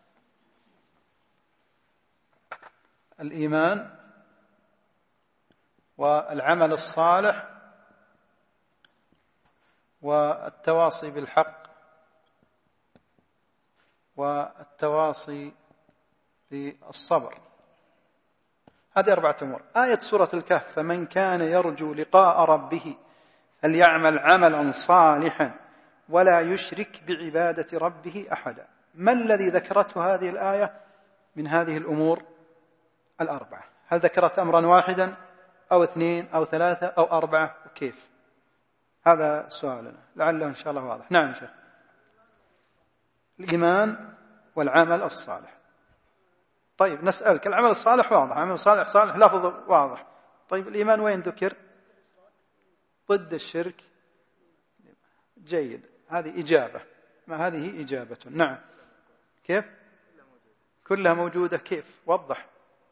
الإيمان والعمل الصالح والتواصي بالحق والتواصي بالصبر. هذه أربعة أمور. آية سورة الكهف: فمن كان يرجو لقاء ربه فليعمل عملا صالحا ولا يشرك بعبادة ربه أحدا. ما الذي ذكرته هذه الآية من هذه الأمور الأربعة؟ هل ذكرت أمرا واحدا أو اثنين أو ثلاثة أو أربعة وكيف؟ هذا سؤالنا، لعله إن شاء الله واضح. نعم شيخ. الإيمان والعمل الصالح. طيب نسألك، العمل الصالح واضح، عمل صالح صالح لفظ واضح. طيب الإيمان وين ذكر؟ ضد الشرك. جيد، هذه إجابة. ما هذه إجابة. نعم. كيف؟ كلها موجودة. كيف؟ وضح.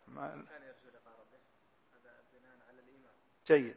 جيد.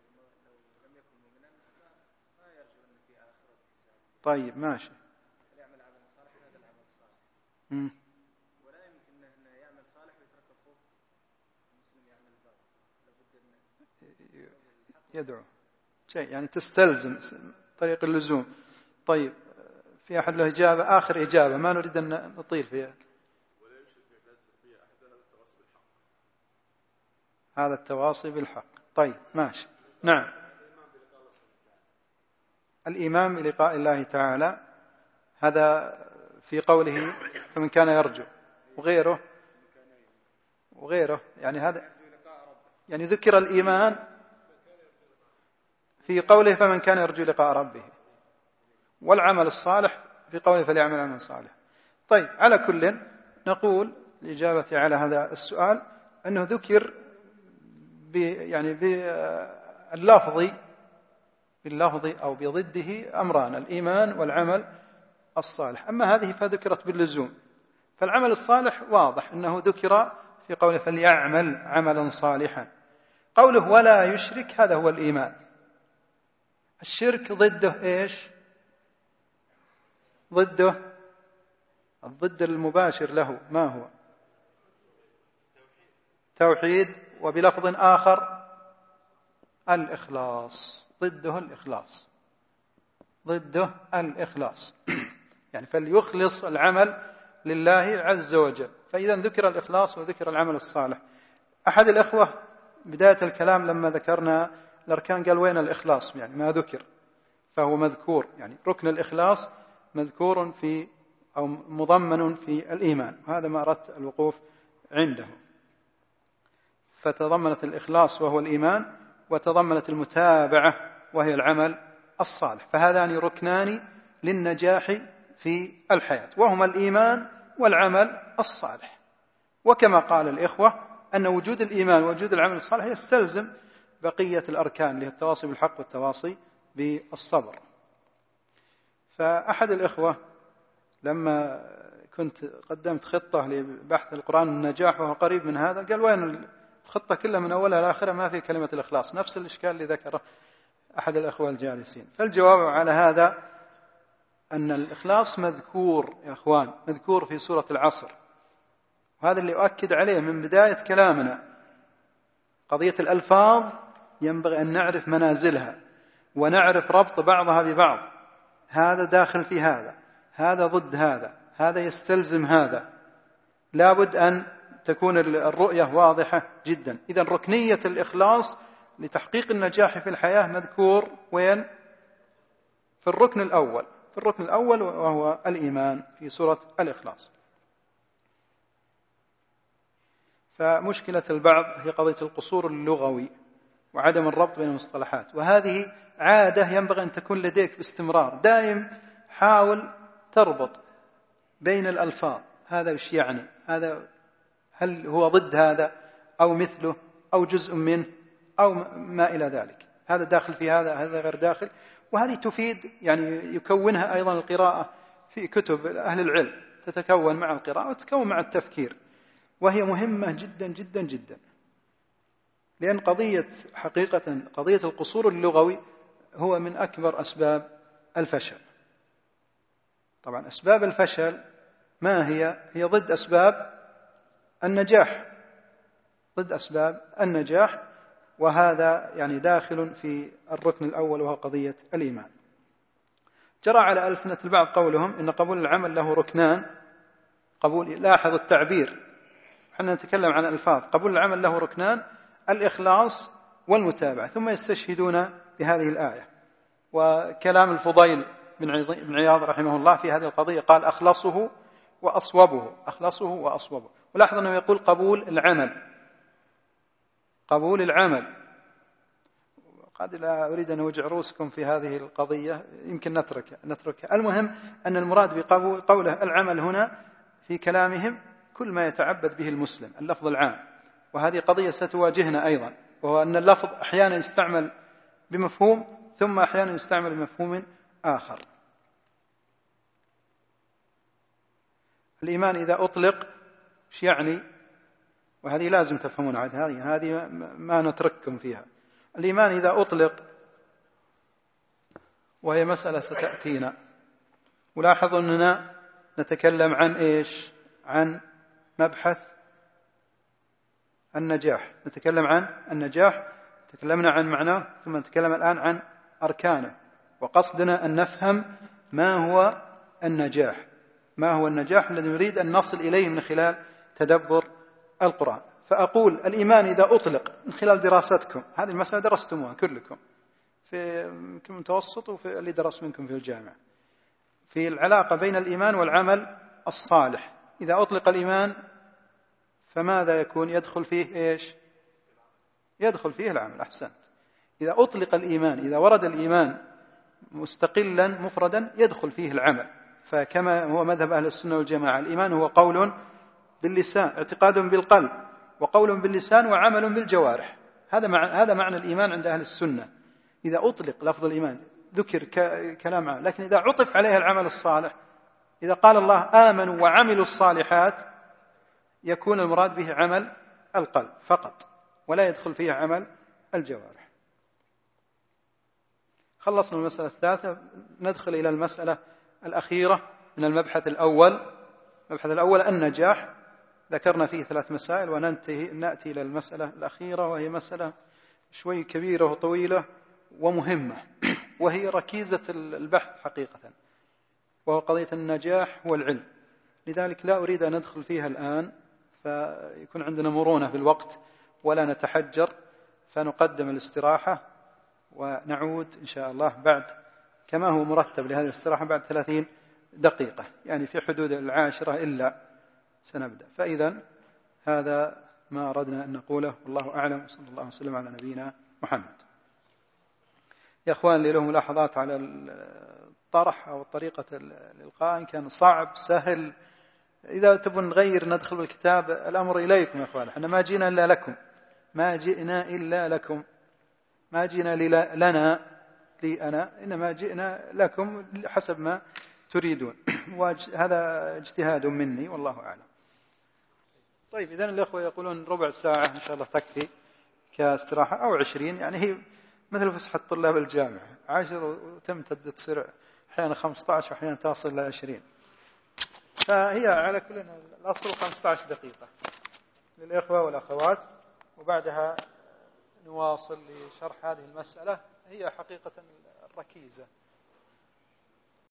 طيب ماشي. يعمل عمل صالح هذا العمل الصالح. امم ولا يمكن انه يعمل صالح ويترك اخوه المسلم يعمل باطل، لابد ان يدعو شيء يعني تستلزم طريق اللزوم. طيب في أحد له إجابة؟ آخر إجابة، ما نريد أن نطيل فيها. ولا يشرك بعبادة ربه أحدا، هذا التواصي بالحق. هذا التواصي بالحق. طيب ماشي. نعم. الإيمان بلقاء الله تعالى هذا في قوله فمن كان يرجو، وغيره وغيره يعني هذا يعني ذكر الإيمان في قوله فمن كان يرجو لقاء ربه، والعمل الصالح في قوله فليعمل عملا صالحا. طيب على كل نقول الإجابة على هذا السؤال أنه ذكر يعني باللفظ باللفظ أو بضده أمران: الإيمان والعمل الصالح. أما هذه فذكرت باللزوم. فالعمل الصالح واضح أنه ذكر في قوله فليعمل عملا صالحا. قوله ولا يشرك هذا هو الإيمان. الشرك ضده إيش؟ ضده الضد المباشر له ما هو؟ توحيد. وبلفظ آخر الإخلاص. ضده الإخلاص. ضده الإخلاص يعني فليخلص العمل لله عز وجل. فإذا ذكر الإخلاص وذكر العمل الصالح. أحد الأخوة بداية الكلام لما ذكرنا الأركان قال وين الإخلاص؟ يعني ما ذكر، فهو مذكور، يعني ركن الإخلاص مذكور في أو مضمن في الإيمان، وهذا ما أردت الوقوف عنده. فتضمنت الإخلاص وهو الإيمان، وتضمنت المتابعة وهي العمل الصالح. فهذان ركنان للنجاح في الحياة، وهما الإيمان والعمل الصالح. وكما قال الإخوة أن وجود الإيمان ووجود العمل الصالح يستلزم بقية الأركان اللي هي التواصي بالحق والتواصي بالصبر. فأحد الإخوة لما كنت قدمت خطة لبحث القرآن النجاح وهو قريب من هذا، قال وين الخطة كلها من أولها لآخرها ما في كلمة الإخلاص، نفس الإشكال اللي ذكره أحد الأخوة الجالسين. فالجواب على هذا أن الإخلاص مذكور يا أخوان، مذكور في سورة العصر، وهذا اللي أؤكد عليه من بداية كلامنا. قضية الألفاظ ينبغي أن نعرف منازلها ونعرف ربط بعضها ببعض، هذا داخل في هذا، هذا ضد هذا، هذا يستلزم هذا، لابد أن تكون الرؤية واضحة جدا. إذن ركنية الإخلاص لتحقيق النجاح في الحياة مذكور وين؟ في الركن الأول، في الركن الأول وهو الإيمان في سورة الإخلاص. فمشكلة البعض هي قضية القصور اللغوي وعدم الربط بين المصطلحات، وهذه عادة ينبغي أن تكون لديك باستمرار، دائم حاول تربط بين الألفاظ، هذا وش يعني، هذا هل هو ضد هذا أو مثله أو جزء منه أو ما إلى ذلك، هذا داخل في هذا، هذا غير داخل. وهذه تفيد، يعني يكونها أيضا القراءة في كتب أهل العلم، تتكون مع القراءة وتتكون مع التفكير، وهي مهمة جدا جدا جدا، لأن قضية حقيقة قضية القصور اللغوي هو من أكبر أسباب الفشل. طبعا أسباب الفشل ما هي؟ هي ضد أسباب النجاح، ضد أسباب النجاح، وهذا يعني داخل في الركن الأول وهو قضية الإيمان. جرى على ألسنة البعض قولهم إن قبول العمل له ركنان، قبول، لاحظ التعبير، حنا نتكلم عن الألفاظ، قبول العمل له ركنان، الإخلاص والمتابعة، ثم يستشهدون بهذه الآية. وكلام الفضيل بن عياض رحمه الله في هذه القضية قال أخلصه وأصوبه، أخلصه وأصوبه. ولاحظ أنه يقول قبول العمل، قبول العمل. قد لا أريد أن أوجع رؤوسكم في هذه القضية، يمكن نتركها نتركها المهم أن المراد بقوله العمل هنا في كلامهم كل ما يتعبد به المسلم، اللفظ العام. وهذه قضية ستواجهنا أيضا، وهو أن اللفظ أحيانا يستعمل بمفهوم ثم أحيانا يستعمل بمفهوم آخر. الإيمان إذا أطلق ايش يعني؟ وهذه لازم تفهمون عاد، هذه هذه ما نترككم فيها. الإيمان إذا أطلق، وهي مسألة ستأتينا، ولاحظوا أننا نتكلم عن إيش؟ عن مبحث النجاح، نتكلم عن النجاح، تكلمنا عن معناه، ثم نتكلم الآن عن أركانه، وقصدنا أن نفهم ما هو النجاح، ما هو النجاح الذي نريد أن نصل إليه من خلال تدبر القرآن. فأقول الإيمان إذا أطلق من خلال دراستكم، هذه المسألة درستموها كلكم في المتوسط وفي اللي درس منكم في الجامعة، في العلاقة بين الإيمان والعمل الصالح. إذا أطلق الإيمان فماذا يكون؟ يدخل فيه إيش؟ يدخل فيه العمل. أحسنت. إذا أطلق الإيمان، إذا ورد الإيمان مستقلا مفردا، يدخل فيه العمل. فكما هو مذهب أهل السنة والجماعة، الإيمان هو قول باللسان، اعتقاد بالقلب، وقول باللسان، وعمل بالجوارح. هذا معنى هذا معنى الإيمان عند أهل السنة. إذا أطلق لفظ الإيمان ذكر كلام عام، لكن إذا عطف عليها العمل الصالح، إذا قال الله آمنوا وعملوا الصالحات، يكون المراد به عمل القلب فقط، ولا يدخل فيه عمل الجوارح. خلصنا المسألة الثالثة، ندخل إلى المسألة الأخيرة من المبحث الأول. المبحث الأول النجاح، ذكرنا فيه ثلاث مسائل، وننتهي نأتي إلى المسألة الأخيرة، وهي مسألة شوي كبيرة وطويلة ومهمة، وهي ركيزة البحث حقيقة، وهو قضية النجاح والعلم. لذلك لا أريد أن ندخل فيها الآن، فيكون عندنا مرونة في الوقت ولا نتحجر، فنقدم الاستراحة ونعود إن شاء الله بعد كما هو مرتب لهذه الاستراحة بعد ثلاثين دقيقة، يعني في حدود العاشرة إلا سنبدأ. فإذا هذا ما أردنا أن نقوله، والله أعلم، صلى الله وسلم على نبينا محمد. يا أخوان، لي له ملاحظات على الطرح أو طريقة الإلقاء إن كان صعب سهل. إذا تبون نغير ندخل بالكتاب الأمر إليكم يا أخوان، احنا ما جينا إلا لكم، ما جئنا إلا لكم، ما جئنا لنا لي أنا، إنما جئنا لكم حسب ما تريدون. وهذا اجتهاد مني والله أعلم. طيب إذن الأخوة يقولون ربع ساعة إن شاء الله تكفي كاستراحة، أو عشرين، يعني هي مثل فسحة طلاب الجامعة، عشر وتمتد تصير أحيانا خمسة عشر وأحيانا تصل إلى عشرين، فهي على كل الأصل خمسة عشر دقيقة للإخوة والأخوات، وبعدها نواصل لشرح هذه المسألة. هي حقيقة الركيزة